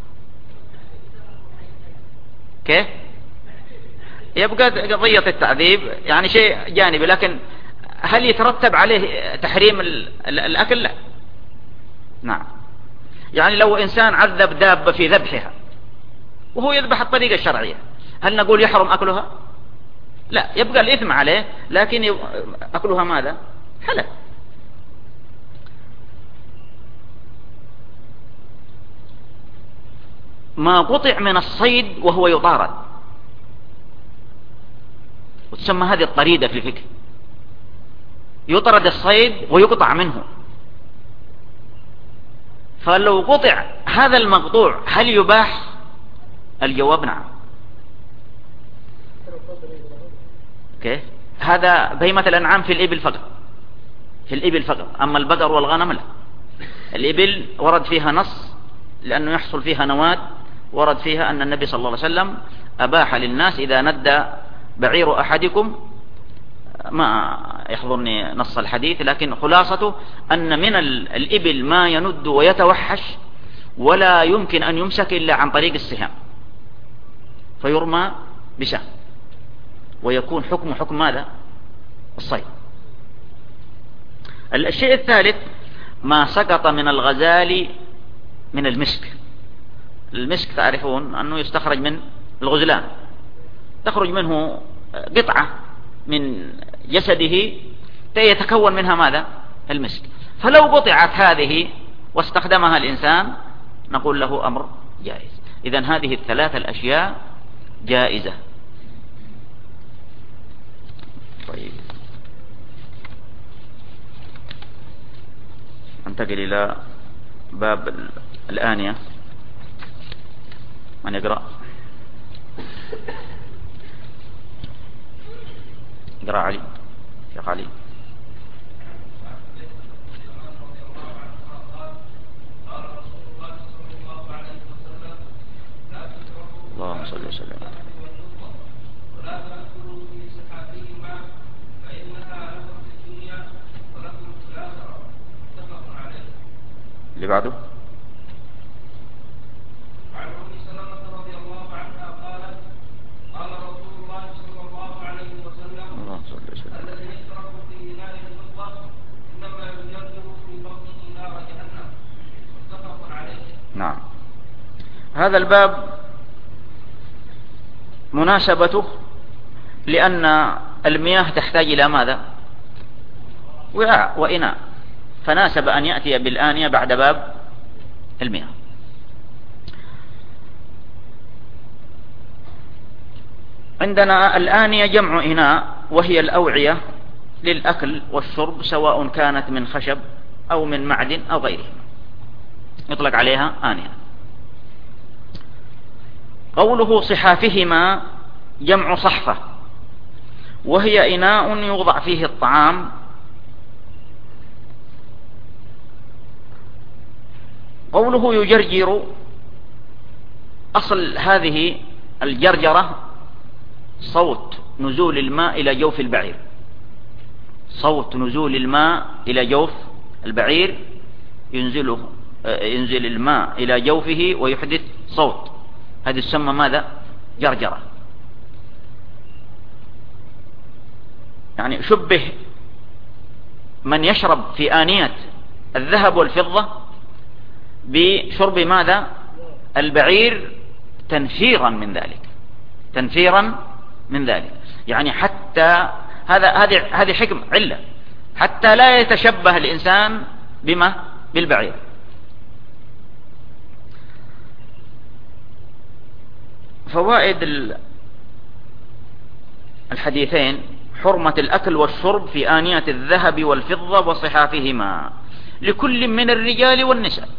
كيف؟ يبقى قضية التعذيب يعني شيء جانبي، لكن هل يترتب عليه تحريم الأكل؟ لا. نعم، يعني لو إنسان عذب دابة في ذبحها وهو يذبح الطريقة الشرعية، هل نقول يحرم أكلها؟ لا، يبقى الإثم عليه، لكن أكلها ماذا؟ حلال. ما قطع من الصيد وهو يطارد، وتسمى هذه الطريدة في الفقه، يطرد الصيد ويقطع منه. فلو قطع هذا المقطوع هل يباح؟ الجواب نعم. كيف؟ هذا بهيمة الأنعام في الإبل فقط، في الإبل فقط، أما البقر والغنم لا. الإبل ورد فيها نص لأنه يحصل فيها نواد، ورد فيها أن النبي صلى الله عليه وسلم أباح للناس إذا ندى بعير أحدكم، ما يحضرني نص الحديث، لكن خلاصته أن من الإبل ما يند ويتوحش ولا يمكن أن يمسك إلا عن طريق السهام، فيرمى بسهم ويكون حكم حكم ماذا؟ الصيد. الشيء الثالث ما سقط من الغزال من المسك. المسك تعرفون أنه يستخرج من الغزلان، تخرج منه قطعة من جسده يتكون منها ماذا؟ المسك. فلو قطعت هذه واستخدمها الإنسان نقول له أمر جائز. إذن هذه الثلاثة الأشياء جائزة. طيب، ننتقل إلى باب الآنية. من يقرأ؟ اقرأ علي، شيخ علي. اللهم صل وسلم. اللي بعده عن ام سلمة رضي الله عنها قالت قال رسول الله صلى الله عليه وسلم الذي يشرب في نار الفضة انما يجرجر في بطنه نار جهنم، متفق عليه. نعم، هذا الباب مناسبته لأن المياه تحتاج إلى ماذا؟ وعاء وإناء، فناسب أن يأتي بالآنية بعد باب المياه. عندنا الآنية جمع إناء، وهي الأوعية للأكل والشرب سواء كانت من خشب أو من معدن أو غيره، يطلق عليها آنية. قوله صحافهما جمع صحفة، وهي إناء يوضع فيه الطعام. قوله يجرجر، أصل هذه الجرجرة صوت نزول الماء إلى جوف البعير، صوت نزول الماء إلى جوف البعير، ينزله ينزل الماء إلى جوفه ويحدث صوت، هذه تسمى ماذا؟ جرجرة. يعني شبه من يشرب في آنية الذهب والفضة بشرب ماذا؟ البعير، تنفيرا من ذلك، تنفيرا من ذلك. يعني حتى هذا هذه هذه حكم علة، حتى لا يتشبه الإنسان بما بالبعير. فوائد الحديثين: حرمة الأكل والشرب في آنية الذهب والفضة وصحافهما لكل من الرجال والنساء،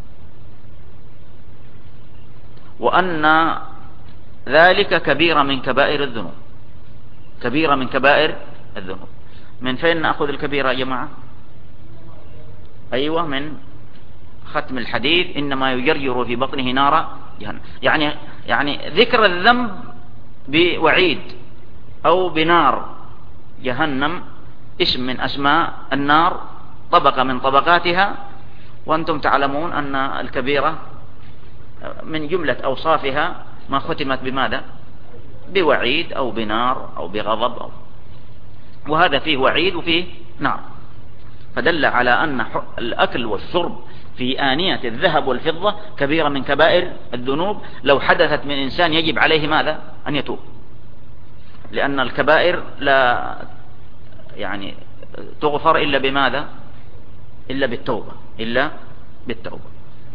وأن ذلك كبيرة من كبائر الذنوب، كبيرة من كبائر الذنوب. من فين نأخذ الكبيرة يا جماعة؟ أيوة، من ختم الحديث إنما يجرجر في بطنه نار جهنم. يعني يعني ذكر الذنب بوعيد أو بنار جهنم اسم من أسماء النار، طبقة من طبقاتها، وأنتم تعلمون أن الكبيرة من جملة أوصافها ما ختمت بماذا؟ بوعيد أو بنار أو بغضب أو، وهذا فيه وعيد وفيه نار، فدل على أن الأكل والشرب في آنية الذهب والفضة كبيرة من كبائر الذنوب، لو حدثت من إنسان يجب عليه ماذا؟ أن يتوب، لأن الكبائر لا يعني تغفر إلا بماذا؟ إلا بالتوبة، إلا بالتوبة.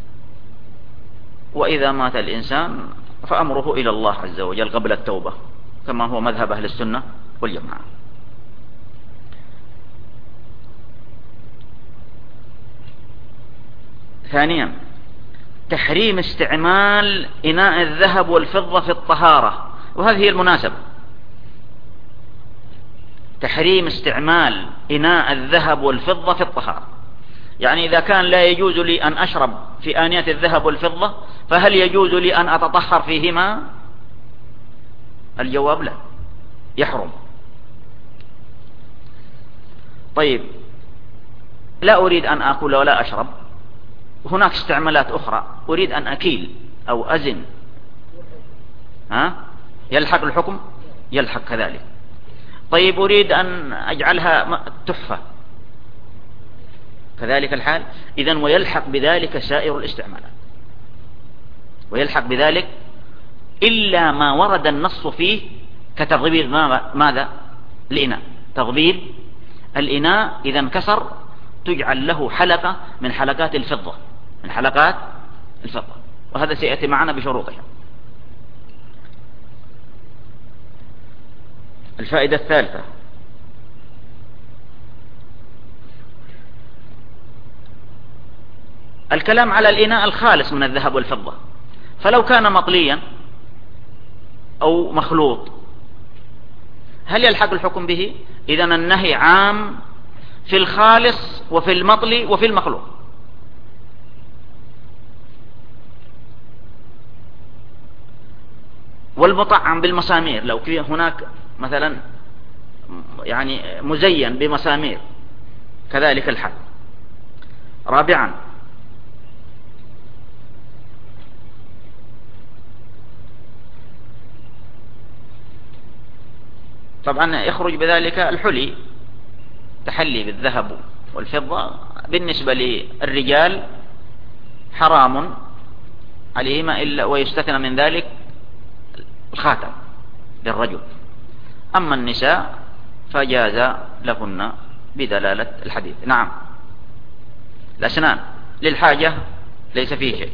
وإذا مات الإنسان فأمره إلى الله عز وجل قبل التوبة، كما هو مذهب أهل السنة والجماعة. ثانيا، تحريم استعمال إناء الذهب والفضة في الطهارة، وهذه هي المناسبة. تحريم استعمال إناء الذهب والفضة في الطهارة، يعني إذا كان لا يجوز لي أن أشرب في آنية الذهب والفضة، فهل يجوز لي أن أتطهر فيهما؟ الجواب لا، يحرم. طيب، لا أريد أن أكل ولا أشرب، هناك استعمالات أخرى، أريد أن أكيل أو أزن، ها؟ يلحق الحكم؟ يلحق كذلك. طيب، أريد أن أجعلها تحفة، كذلك الحال. إذن ويلحق بذلك سائر الاستعمالات، ويلحق بذلك إلا ما ورد النص فيه كتضبيب ماذا؟ الإناء. تضبيب الإناء إذا انكسر تجعل له حلقة من حلقات الفضة، من حلقات الفضة، وهذا سيأتي معنا بشروطها. الفائدة الثالثة، الكلام على الإناء الخالص من الذهب والفضة، فلو كان مطليا أو مخلوط هل يلحق الحكم به؟ إذن النهي عام في الخالص وفي المطلي وفي المخلوط. والمطعم بالمسامير، لو كان هناك مثلا يعني مزين بمسامير كذلك الحال. رابعا، طبعا يخرج بذلك الحلي، تحلي بالذهب والفضة بالنسبة للرجال حرام عليهما إلا ويستثنى من ذلك الخاتم للرجل، أما النساء فجاز لهن بدلالة الحديث. نعم، الأسنان للحاجة ليس فيه شيء.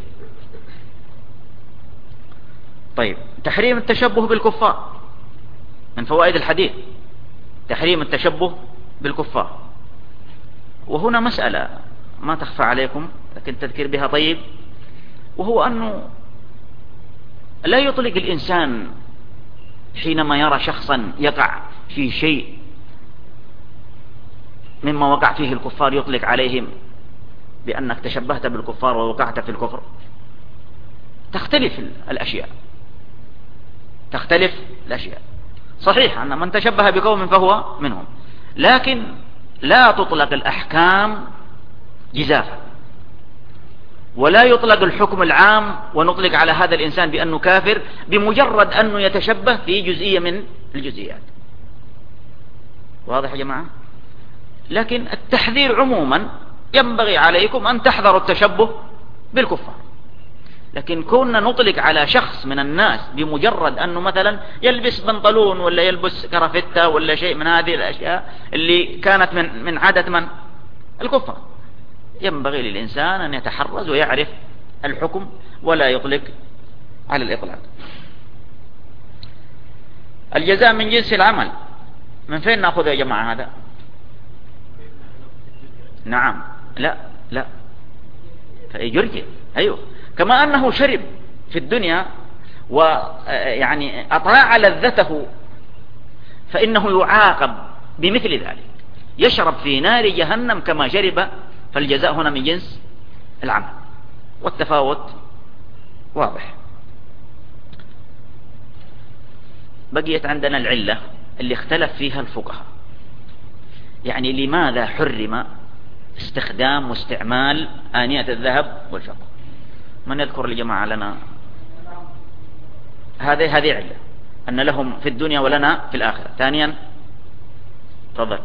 طيب، تحريم التشبه بالكفار، من فوائد الحديث تحريم التشبه بالكفار. وهنا مسألة ما تخفى عليكم لكن تذكر بها طيب، وهو أنه لا يطلق الإنسان حينما يرى شخصا يقع في شيء مما وقع فيه الكفار يطلق عليهم بأنك تشبهت بالكفار ووقعت في الكفر. تختلف الأشياء، تختلف الأشياء. صحيح أن من تشبه بقوم فهو منهم، لكن لا تطلق الأحكام جزافا، ولا يطلق الحكم العام ونطلق على هذا الإنسان بأنه كافر بمجرد أنه يتشبه في جزئية من الجزئيات. واضح يا جماعة؟ لكن التحذير عموما ينبغي عليكم أن تحذروا التشبه بالكفار، لكن كنا نطلق على شخص من الناس بمجرد أنه مثلا يلبس بنطلون ولا يلبس كرافتة ولا شيء من هذه الأشياء اللي كانت من من عادة من الكفار، ينبغي للإنسان أن يتحرز ويعرف الحكم ولا يطلق على الإطلاق. الجزاء من جنس العمل، من فين نأخذ يا جماعة هذا؟ نعم، لا لا فيجرجر، أيوه، كما أنه شرب في الدنيا ويعني أطاع لذته فإنه يعاقب بمثل ذلك. يشرب في نار جهنم كما شرب، فالجزاء هنا من جنس العمل، والتفاوت واضح. بقيت عندنا العلة اللي اختلف فيها الفقهاء، يعني لماذا حرم استخدام واستعمال آنية الذهب والفضة؟ من يذكر لجماعة لنا هذه هذه علة، أن لهم في الدنيا ولنا في الآخرة. ثانيا تفضل.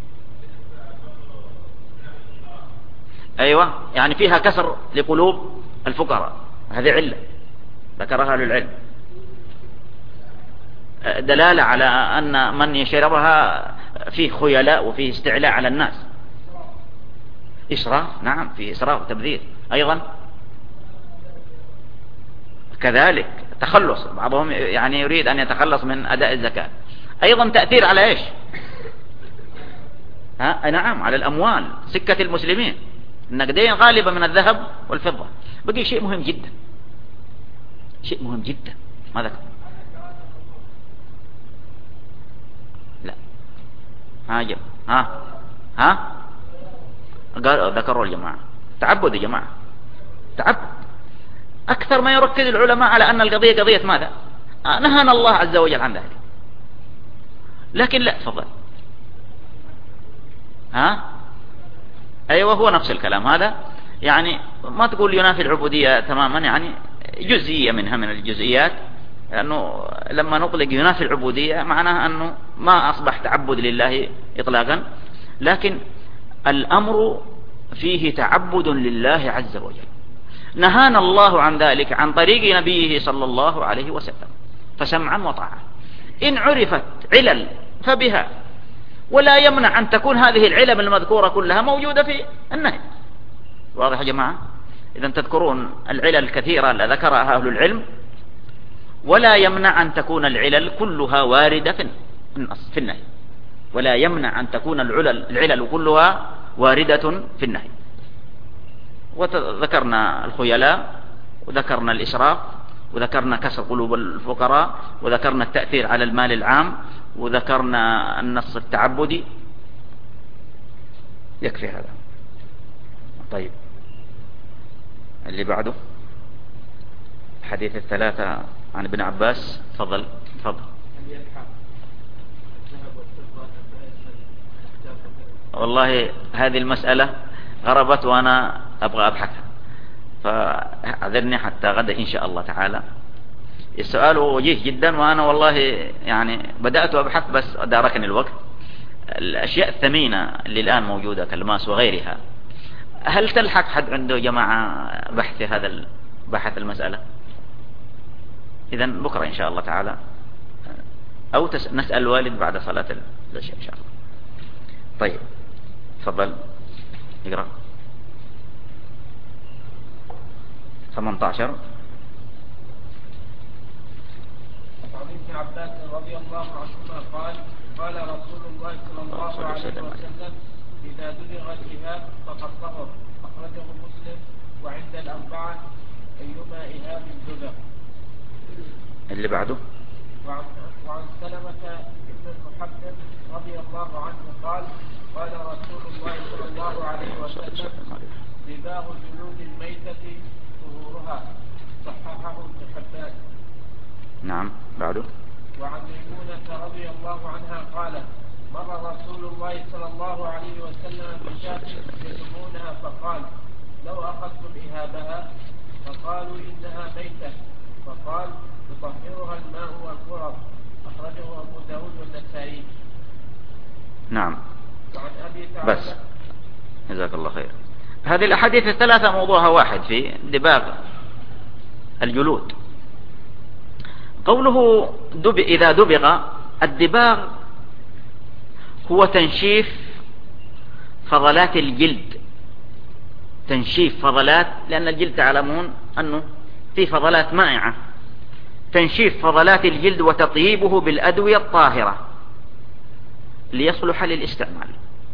أيوة، يعني فيها كسر لقلوب الفقراء، هذه علة ذكرها للعلم، دلالة على أن من يشربها فيه خيلاء وفيه استعلاء على الناس. إسراف، نعم فيه إسراف وتبذير. أيضا كذلك تخلص، بعضهم يعني يريد أن يتخلص من أداء الزكاة. أيضا تأثير على إيش؟ ها؟ نعم على الأموال، سكة المسلمين، النقدين غالبا من الذهب والفضة. بقي شيء مهم جدا، شيء مهم جدا. ماذا؟ لا هاجم ها ها قال ذكروا الجماعة تعبد. يا جماعة تعبد، أكثر ما يركز العلماء على أن القضية قضية ماذا؟ آه نهانا الله عز وجل عن ذلك. لكن لا، تفضل. ها أيوة، هو نفس الكلام هذا، يعني ما تقول ينافي العبودية تماما، يعني جزئية منها من الجزئيات، لأنه لما نطلق ينافي العبودية معناها أنه ما أصبح تعبد لله إطلاقا، لكن الأمر فيه تعبد لله عز وجل. نهانا الله عن ذلك عن طريق نبيه صلى الله عليه وسلم، فسمعا وطاعة. إن عرفت علل فبها، ولا يمنع أن تكون هذه العلم المذكورة كلها موجودة في النهي. واضح يا جماعة؟ إذا تذكرون العلل الكثيرة التي ذكرها أهل العلم، ولا يمنع أن تكون العلل كلها واردة في النص في النهي، ولا يمنع أن تكون العلل العلل كلها واردة في النهي. وذكرنا الخيلاء، وذكرنا الإسراف، وذكرنا كسر قلوب الفقراء، وذكرنا التأثير على المال العام، وذكرنا النص التعبدي. يكفي هذا. طيب اللي بعده حديث الثلاثة عن ابن عباس. تفضل تفضل. والله هذه المسألة غربت وأنا أبغى أبحثها، فأعذرني حتى غدا إن شاء الله تعالى. السؤال وجيه جدا، وأنا والله يعني بدأت أبحث بس داركني الوقت. الأشياء الثمينة اللي الآن موجودة كالماس وغيرها، هل تلحق حد عنده جماعة بحث هذا بحث المسألة؟ إذن بكرة إن شاء الله تعالى، أو نسأل الوالد بعد صلاة العشاء إن شاء الله. طيب تفضل اقرأ. ثمانية عشر. عن ابن عباس رضي الله عنهما قال قال رسول الله صلى الله عليه وسلم إذا دلغ الإهاب فقد طهر، أخرجه مسلم وعند الأربعة أيما إهاب دلغ. اللي بعده. وعن, وعن سلمة بن المحبب رضي الله عنه قال قال رسول الله صلى الله عليه وسلم ذباه جلود الميتة ظهورها، صححه ابن حبان. نعم بعده. وعن ميمونة رضي الله عنها قالت مر رسول الله صلى الله عليه وسلم بشاة يسمونها فقال لو أخذتم إهابها، فقالوا إنها ميتة، فقال يطهرها الماء والقرب، أخرجه أبو داود والنسائي. نعم وعن أبي بس جزاك الله خير. هذه الأحاديث الثلاثة موضوعها واحد في دباغ الجلود. قوله دب إذا دبغ، الدباغ هو تنشيف فضلات الجلد، تنشيف فضلات، لأن الجلد تعلمون أنه في فضلات مائعة، تنشيف فضلات الجلد وتطييبه بالأدوية الطاهرة ليصلح للاستعمال.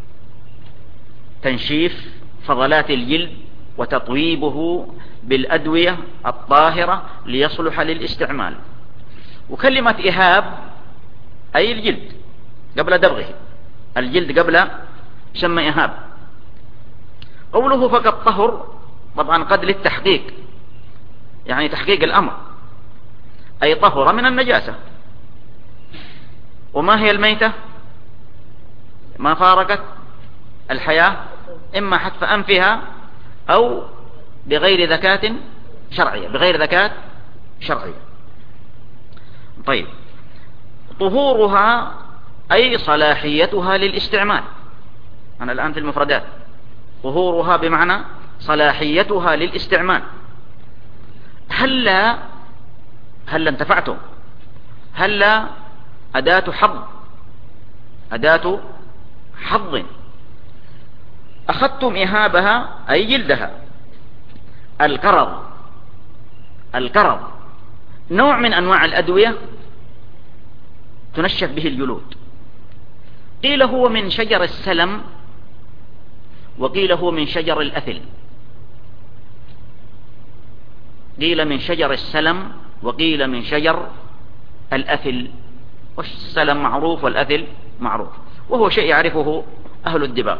تنشيف فضلات الجلد وتطييبه بالأدوية الطاهرة ليصلح للاستعمال. وكلمة إهاب أي الجلد قبل دبغه، الجلد قبل يسمى إهاب. قوله فقط طهر طبعا قد للتحقيق، يعني تحقيق الأمر، أي طهر من النجاسة. وما هي الميتة؟ ما فارقت الحياة، إما حتف أنفها أو بغير ذكاة شرعية، بغير ذكاة شرعية. طيب، طهورها أي صلاحيتها للاستعمال. أنا الآن في المفردات. طهورها بمعنى صلاحيتها للاستعمال. هلا هلا انتفعتم، هلا أداة حظ، أداة حظ. أخذتم إهابها أي جلدها. القرض، القرض نوع من أنواع الأدوية تنشف به الجلود. قيل هو من شجر السلم، وقيل هو من شجر الأثل. قيل من شجر السلم وقيل من شجر الأثل. والسلم معروف والأثل معروف، وهو شيء يعرفه أهل الدباغ.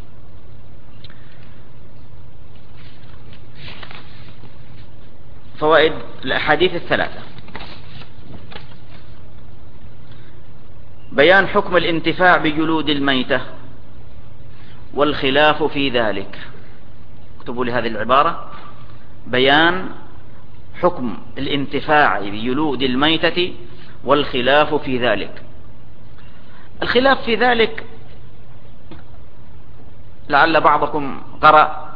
فوائد الأحاديث الثلاثة: بيان حكم الانتفاع بجلود الميتة والخلاف في ذلك. اكتبوا لي هذه العبارة: بيان حكم الانتفاع بجلود الميتة والخلاف في ذلك. الخلاف في ذلك لعل بعضكم قرأ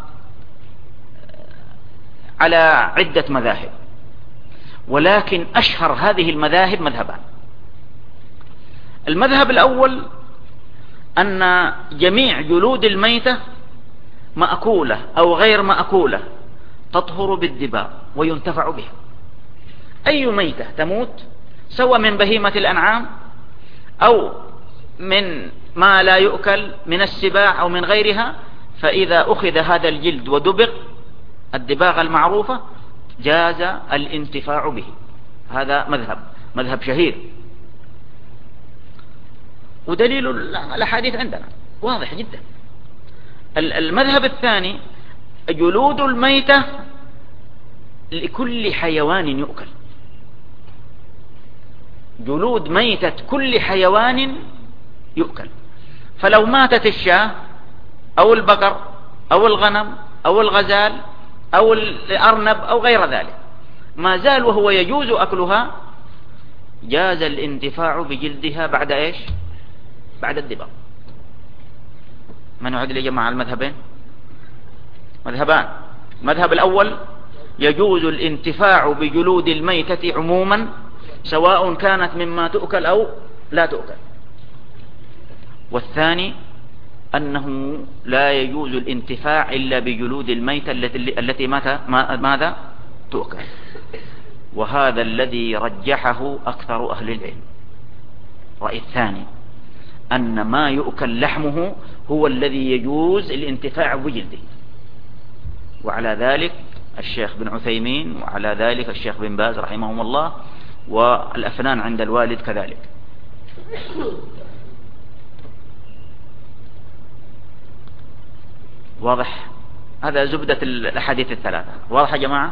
على عدة مذاهب، ولكن أشهر هذه المذاهب مذهبان. المذهب الأول أن جميع جلود الميتة مأكولة أو غير مأكولة تطهر بالدباغ وينتفع بها. أي ميتة تموت سواء من بهيمة الأنعام أو من ما لا يؤكل من السباع أو من غيرها، فإذا أخذ هذا الجلد ودبغ الدباغة المعروفة جاز الانتفاع به. هذا مذهب مذهب شهير، ودليل الأحاديث عندنا واضح جدا. المذهب الثاني: جلود الميتة لكل حيوان يؤكل. جلود ميتة كل حيوان يؤكل. فلو ماتت الشاة أو البقر أو الغنم أو الغزال أو الأرنب أو غير ذلك، ما زال وهو يجوز أكلها، جاز الانتفاع بجلدها بعد إيش؟ بعد الدباغ. من يعد لي جماعة المذهبين؟ مذهبان. المذهب الأول: يجوز الانتفاع بجلود الميتة عموما سواء كانت مما تؤكل أو لا تؤكل. والثاني أنه لا يجوز الانتفاع إلا بجلود الميتة التي ماذا تؤكل. وهذا الذي رجحه أكثر أهل العلم. رأي الثاني أن ما يؤكل لحمه هو الذي يجوز الانتفاع بجلده، وعلى ذلك الشيخ بن عثيمين، وعلى ذلك الشيخ بن باز رحمهم الله، والأفنان عند الوالد كذلك. واضح؟ هذا زبدة الأحاديث الثلاثة. واضح يا جماعة؟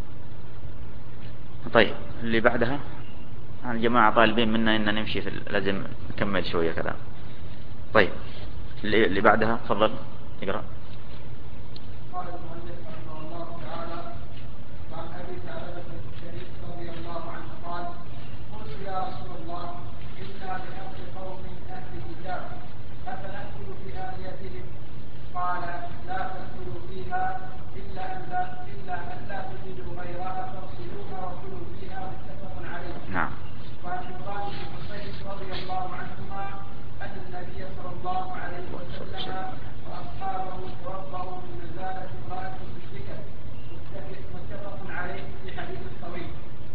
طيب، اللي بعدها الجماعة طالبين منا إن نمشي في لازم نكمل شوية كلام. طيب، اللي بعدها تفضل اقرأ. قال المؤلف رحمه الله تعالى: وعن ابي ثعلبة الشريف رضي الله عنه قال: قلت يا رسول الله انا بحق قوم اهل الكتاب افنأكل في آنيتهم؟ قال: لا تأكلوا فيها الا ان لا الا ان لا تجدوا غيرها فاغسلوها وكلوا فيها. متفق عليه. نعم. وعن عمران بن حصين رضي الله عنهما ان النبي صلى الله عليه وسلم واصحابه توضأوا من نزالة امرأة مشركة. متفق عليه في حديث طويل.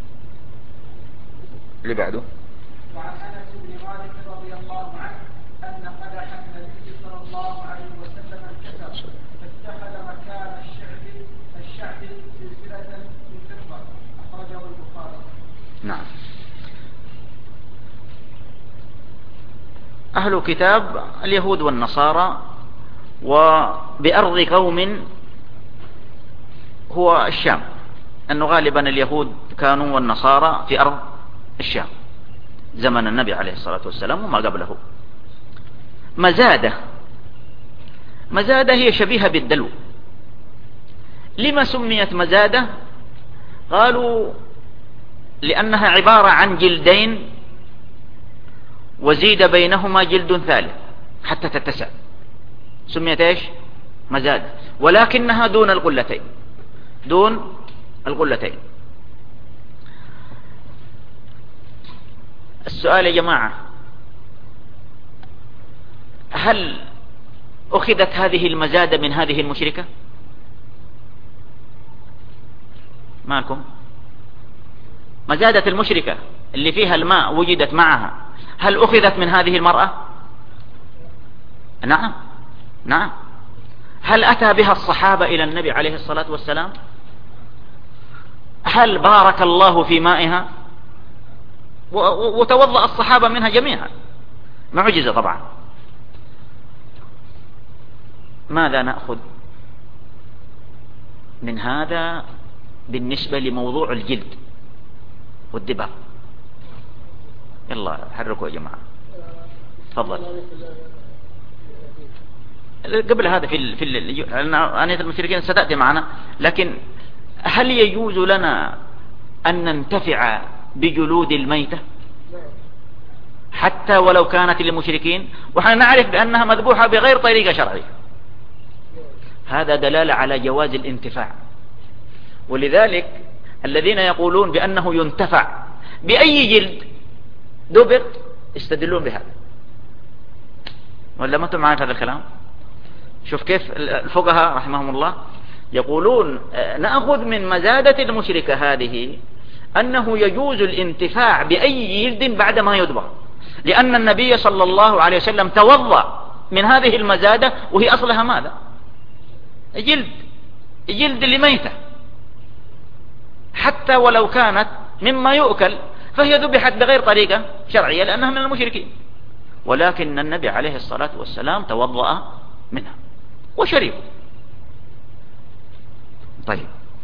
اللي بعده: وعن انس بن مالك رضي الله عنه ان قدح النبي صلى الله عليه وسلم انكسر فاتخذ مكان الشعب الشعب سلسلة من فضة. اخرجه البخاري. نعم. أهل كتاب اليهود والنصارى وبأرض قوم هو الشام، أنه غالبا اليهود كانوا والنصارى في أرض الشام زمن النبي عليه الصلاة والسلام وما قبله. مزادة، مزادة هي شبيهة بالدلو. لما سميت مزادة؟ قالوا لأنها عبارة عن جلدين وزيد بينهما جلد ثالث حتى تتسع، سميت ايش؟ مزادة، ولكنها دون القلتين، دون القلتين. السؤال يا جماعة، هل أخذت هذه المزادة من هذه المشركة؟ مالكم؟ مزادة المشركة اللي فيها الماء وجدت معها، هل أخذت من هذه المرأة؟ نعم نعم. هل أتى بها الصحابة إلى النبي عليه الصلاة والسلام؟ هل بارك الله في مائها؟ وتوضأ الصحابة منها جميعا، معجزة طبعا. ماذا نأخذ من هذا بالنسبة لموضوع الجلد والدباغ؟ يلا حركوا يا جماعة، تفضل. قبل هذا في في آنية المشركين ستأتي معنا، لكن هل يجوز لنا أن ننتفع بجلود الميتة حتى ولو كانت للمشركين، ونحن نعرف بأنها مذبوحة بغير طريقة شرعية؟ هذا دلالة على جواز الانتفاع. ولذلك الذين يقولون بأنه ينتفع بأي جلد دبغ يستدلون بهذا. ولا ما انتم معي في هذا الكلام؟ شوف كيف الفقهاء رحمهم الله يقولون نأخذ من مزادة المشركة هذه أنه يجوز الانتفاع بأي جلد بعد ما يدبغ، لأن النبي صلى الله عليه وسلم توضأ من هذه المزادة وهي أصلها ماذا؟ جلد، جلد لميتة، حتى ولو كانت مما يؤكل فهي ذبحت بغير طريقة شرعية لأنها من المشركين، ولكن النبي عليه الصلاة والسلام توضأ منها وشرب. طيب،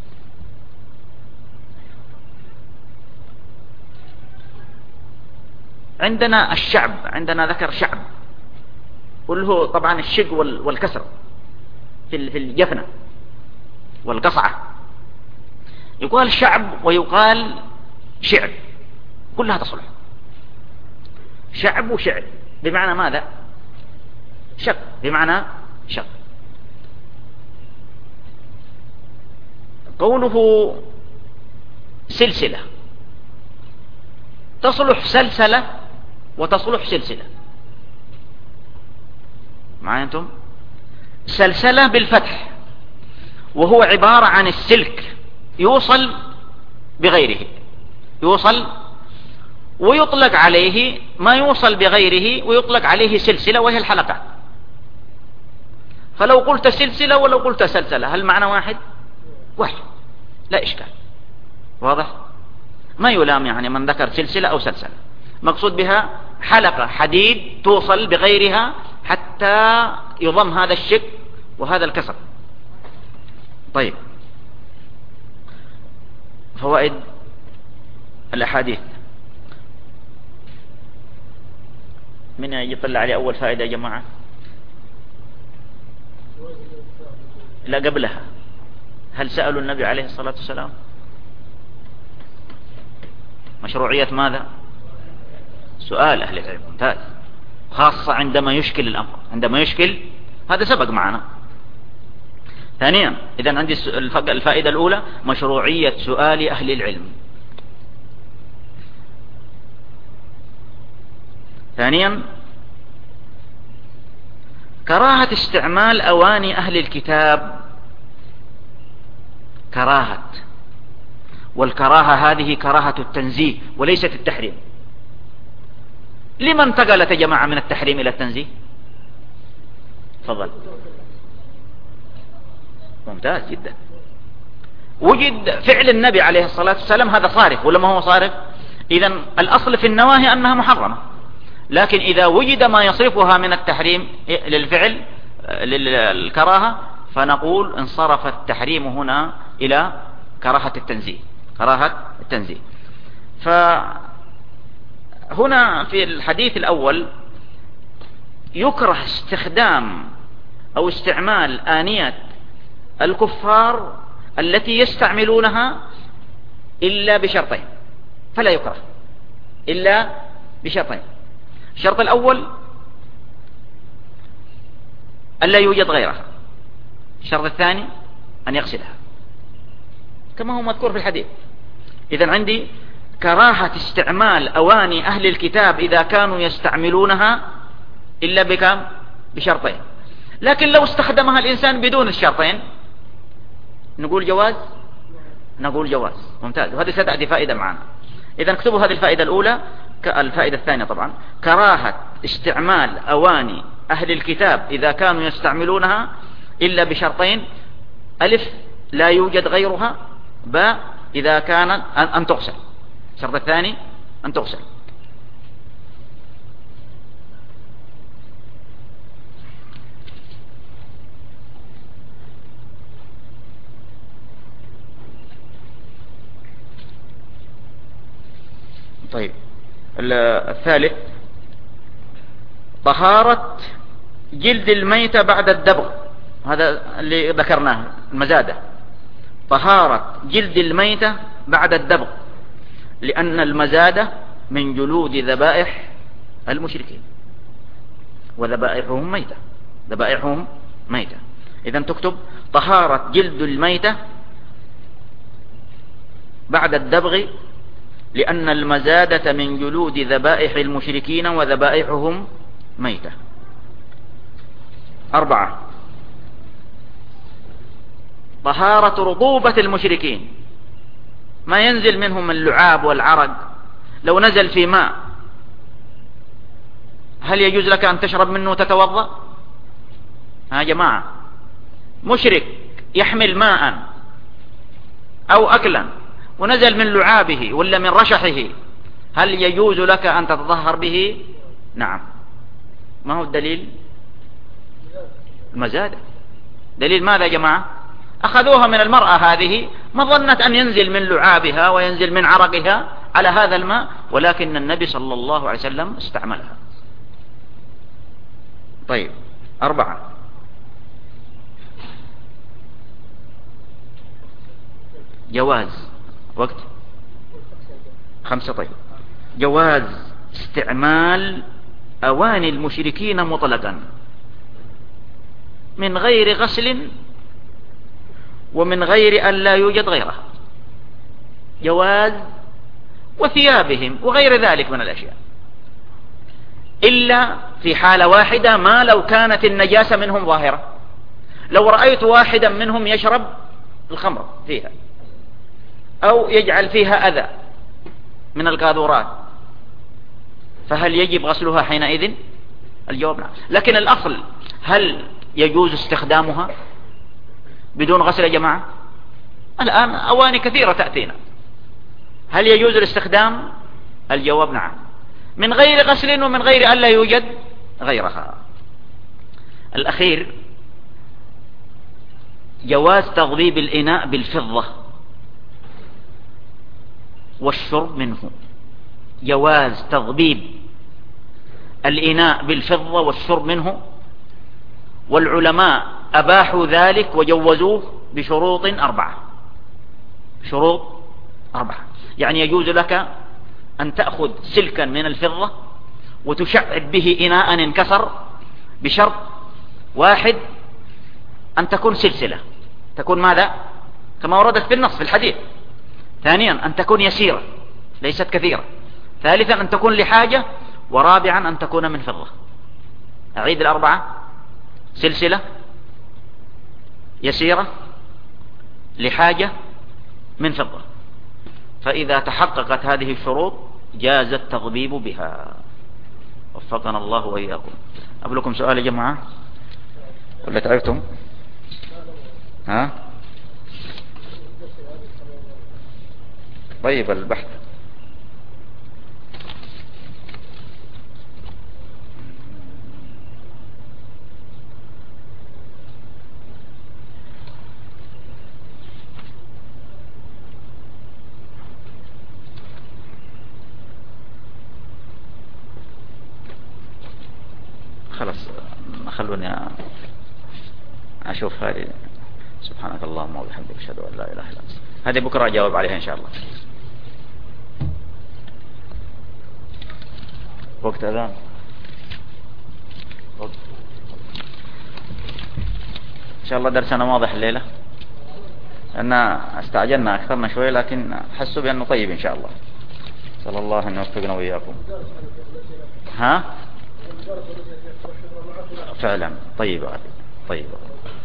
عندنا الشعب، عندنا ذكر شعب، وله طبعا الشق والكسر في الجفنة والقصعة، يقال شعب ويقال شعب، كلها تصلح. شعب وشعب بمعنى ماذا؟ شق، بمعنى شق. قوله سلسلة، تصلح سلسلة وتصلح سلسلة، معايا انتم؟ سلسلة بالفتح، وهو عبارة عن السلك يوصل بغيره، يوصل ويطلق عليه ما يوصل بغيره، ويطلق عليه سلسلة وهي الحلقة. فلو قلت سلسلة ولو قلت سلسلة هل معنى واحد؟ واحد، لا إشكال، واضح؟ ما يلام يعني من ذكر سلسلة أو سلسلة، مقصود بها حلقة حديد توصل بغيرها حتى يضم هذا الشق وهذا الكسر. طيب، فوائد الأحاديث، من يطلع عليه أول فائدة يا جماعة؟ لا قبلها، هل سألوا النبي عليه الصلاة والسلام؟ مشروعية ماذا؟ سؤال أهل العلم، ممتاز، خاصة عندما يشكل الأمر، عندما يشكل، هذا سبق معنا. ثانيا، إذن عندي الفائدة الأولى مشروعية سؤال أهل العلم. ثانيا، كراهة استعمال أواني أهل الكتاب، كراهة، والكراهة هذه كراهة التنزيه وليست التحريم. لما انتقلت يا جماعة من التحريم إلى التنزيه؟ تفضل. ممتاز جدا. وجد فعل النبي عليه الصلاة والسلام هذا صارف ولا ما هو صارف؟ إذن الأصل في النواهي أنها محرمة، لكن إذا وجد ما يصرفها من التحريم للفعل للكراهة فنقول انصرف التحريم هنا إلى كراهة التنزيه، كراهة التنزيه. فهنا في الحديث الأول يكره استخدام أو استعمال آنية الكفار التي يستعملونها إلا بشرطين، فلا يكره إلا بشرطين. الشرط الأول ألا يوجد غيرها، الشرط الثاني أن يغسلها كما هو مذكور في الحديث. إذن عندي كراهة استعمال أواني أهل الكتاب إذا كانوا يستعملونها إلا بكم بشرطين. لكن لو استخدمها الإنسان بدون الشرطين نقول جواز، نقول جواز. ممتاز، وهذه ستأتي فائدة معنا. إذا اكتبوا هذه الفائدة الأولى. الفائدة الثانية طبعا كراهة استعمال أواني أهل الكتاب إذا كانوا يستعملونها إلا بشرطين: ألف لا يوجد غيرها، باء إذا كانت أن تغسل. الشرط الثاني أن تغسل. طيب الثالث طهارة جلد الميتة بعد الدبغ، هذا اللي ذكرناه المزادة. طهارة جلد الميتة بعد الدبغ، لأن المزادة من جلود ذبائح المشركين، وذبائحهم ميتة، ذبائحهم ميتة. إذن تكتب طهارة جلد الميتة بعد الدبغ، لأن المزادة من جلود ذبائح المشركين وذبائحهم ميتة. أربعة طهارة رطوبة المشركين، ما ينزل منهم اللعاب والعرق. لو نزل في ماء هل يجوز لك أن تشرب منه وتتوضأ؟ ها جماعة، مشرك يحمل ماء أو أكلا ونزل من لعابه ولا من رشحه، هل يجوز لك أن تتطهر به؟ نعم. ما هو الدليل؟ المزادة. دليل ماذا يا جماعة؟ أخذوها من المرأة هذه، ما ظنت أن ينزل من لعابها وينزل من عرقها على هذا الماء، ولكن النبي صلى الله عليه وسلم استعملها. طيب أربعة جواز وقت خمسة. طيب جواز استعمال أواني المشركين مطلقا من غير غسل ومن غير أن لا يوجد غيرها، جواز، وثيابهم وغير ذلك من الأشياء، إلا في حالة واحدة: ما لو كانت النجاسة منهم ظاهرة. لو رأيت واحدا منهم يشرب الخمر فيها أو يجعل فيها أذى من القاذورات، فهل يجب غسلها حينئذ؟ الجواب نعم. لكن الأصل هل يجوز استخدامها بدون غسل يا جماعة؟ الآن أواني كثيرة تأتينا، هل يجوز الاستخدام؟ الجواب نعم، من غير غسل ومن غير أن لا يوجد غيرها. الأخير جواز تغليب الإناء بالفضة والشرب منه، جواز تضبيب الإناء بالفضة والشرب منه، والعلماء أباحوا ذلك وجوزوه بشروط أربعة. شروط أربعة، يعني يجوز لك أن تأخذ سلكا من الفضة وتشعب به إناء انكسر، بشرط واحد: أن تكون سلسلة، تكون ماذا؟ كما وردت في النص في الحديث. ثانيا أن تكون يسيرة ليست كثيرة. ثالثا أن تكون لحاجة. ورابعا أن تكون من فضة. أعيد الأربعة: سلسلة، يسيرة، لحاجة، من فضة. فإذا تحققت هذه الشروط جاز التضبيب بها. وفقنا الله وإياكم. أقول لكم سؤال يا جماعة ولا تعبتم؟ ها؟ طيب البحث. خلاص خلوني أشوف هذه. سبحانك اللهم وبحمدك أشهد أن لا إله إلا أنت. هذه بكرة أجاوب عليها إن شاء الله. وقت أذان وقت. إن شاء الله درسنا واضح الليلة، أن استعجلنا أكثرنا شوي لكن حسوا بأنه طيب إن شاء الله. صلى الله أن يوفقنا وإياكم. ها فعلا طيب طيب.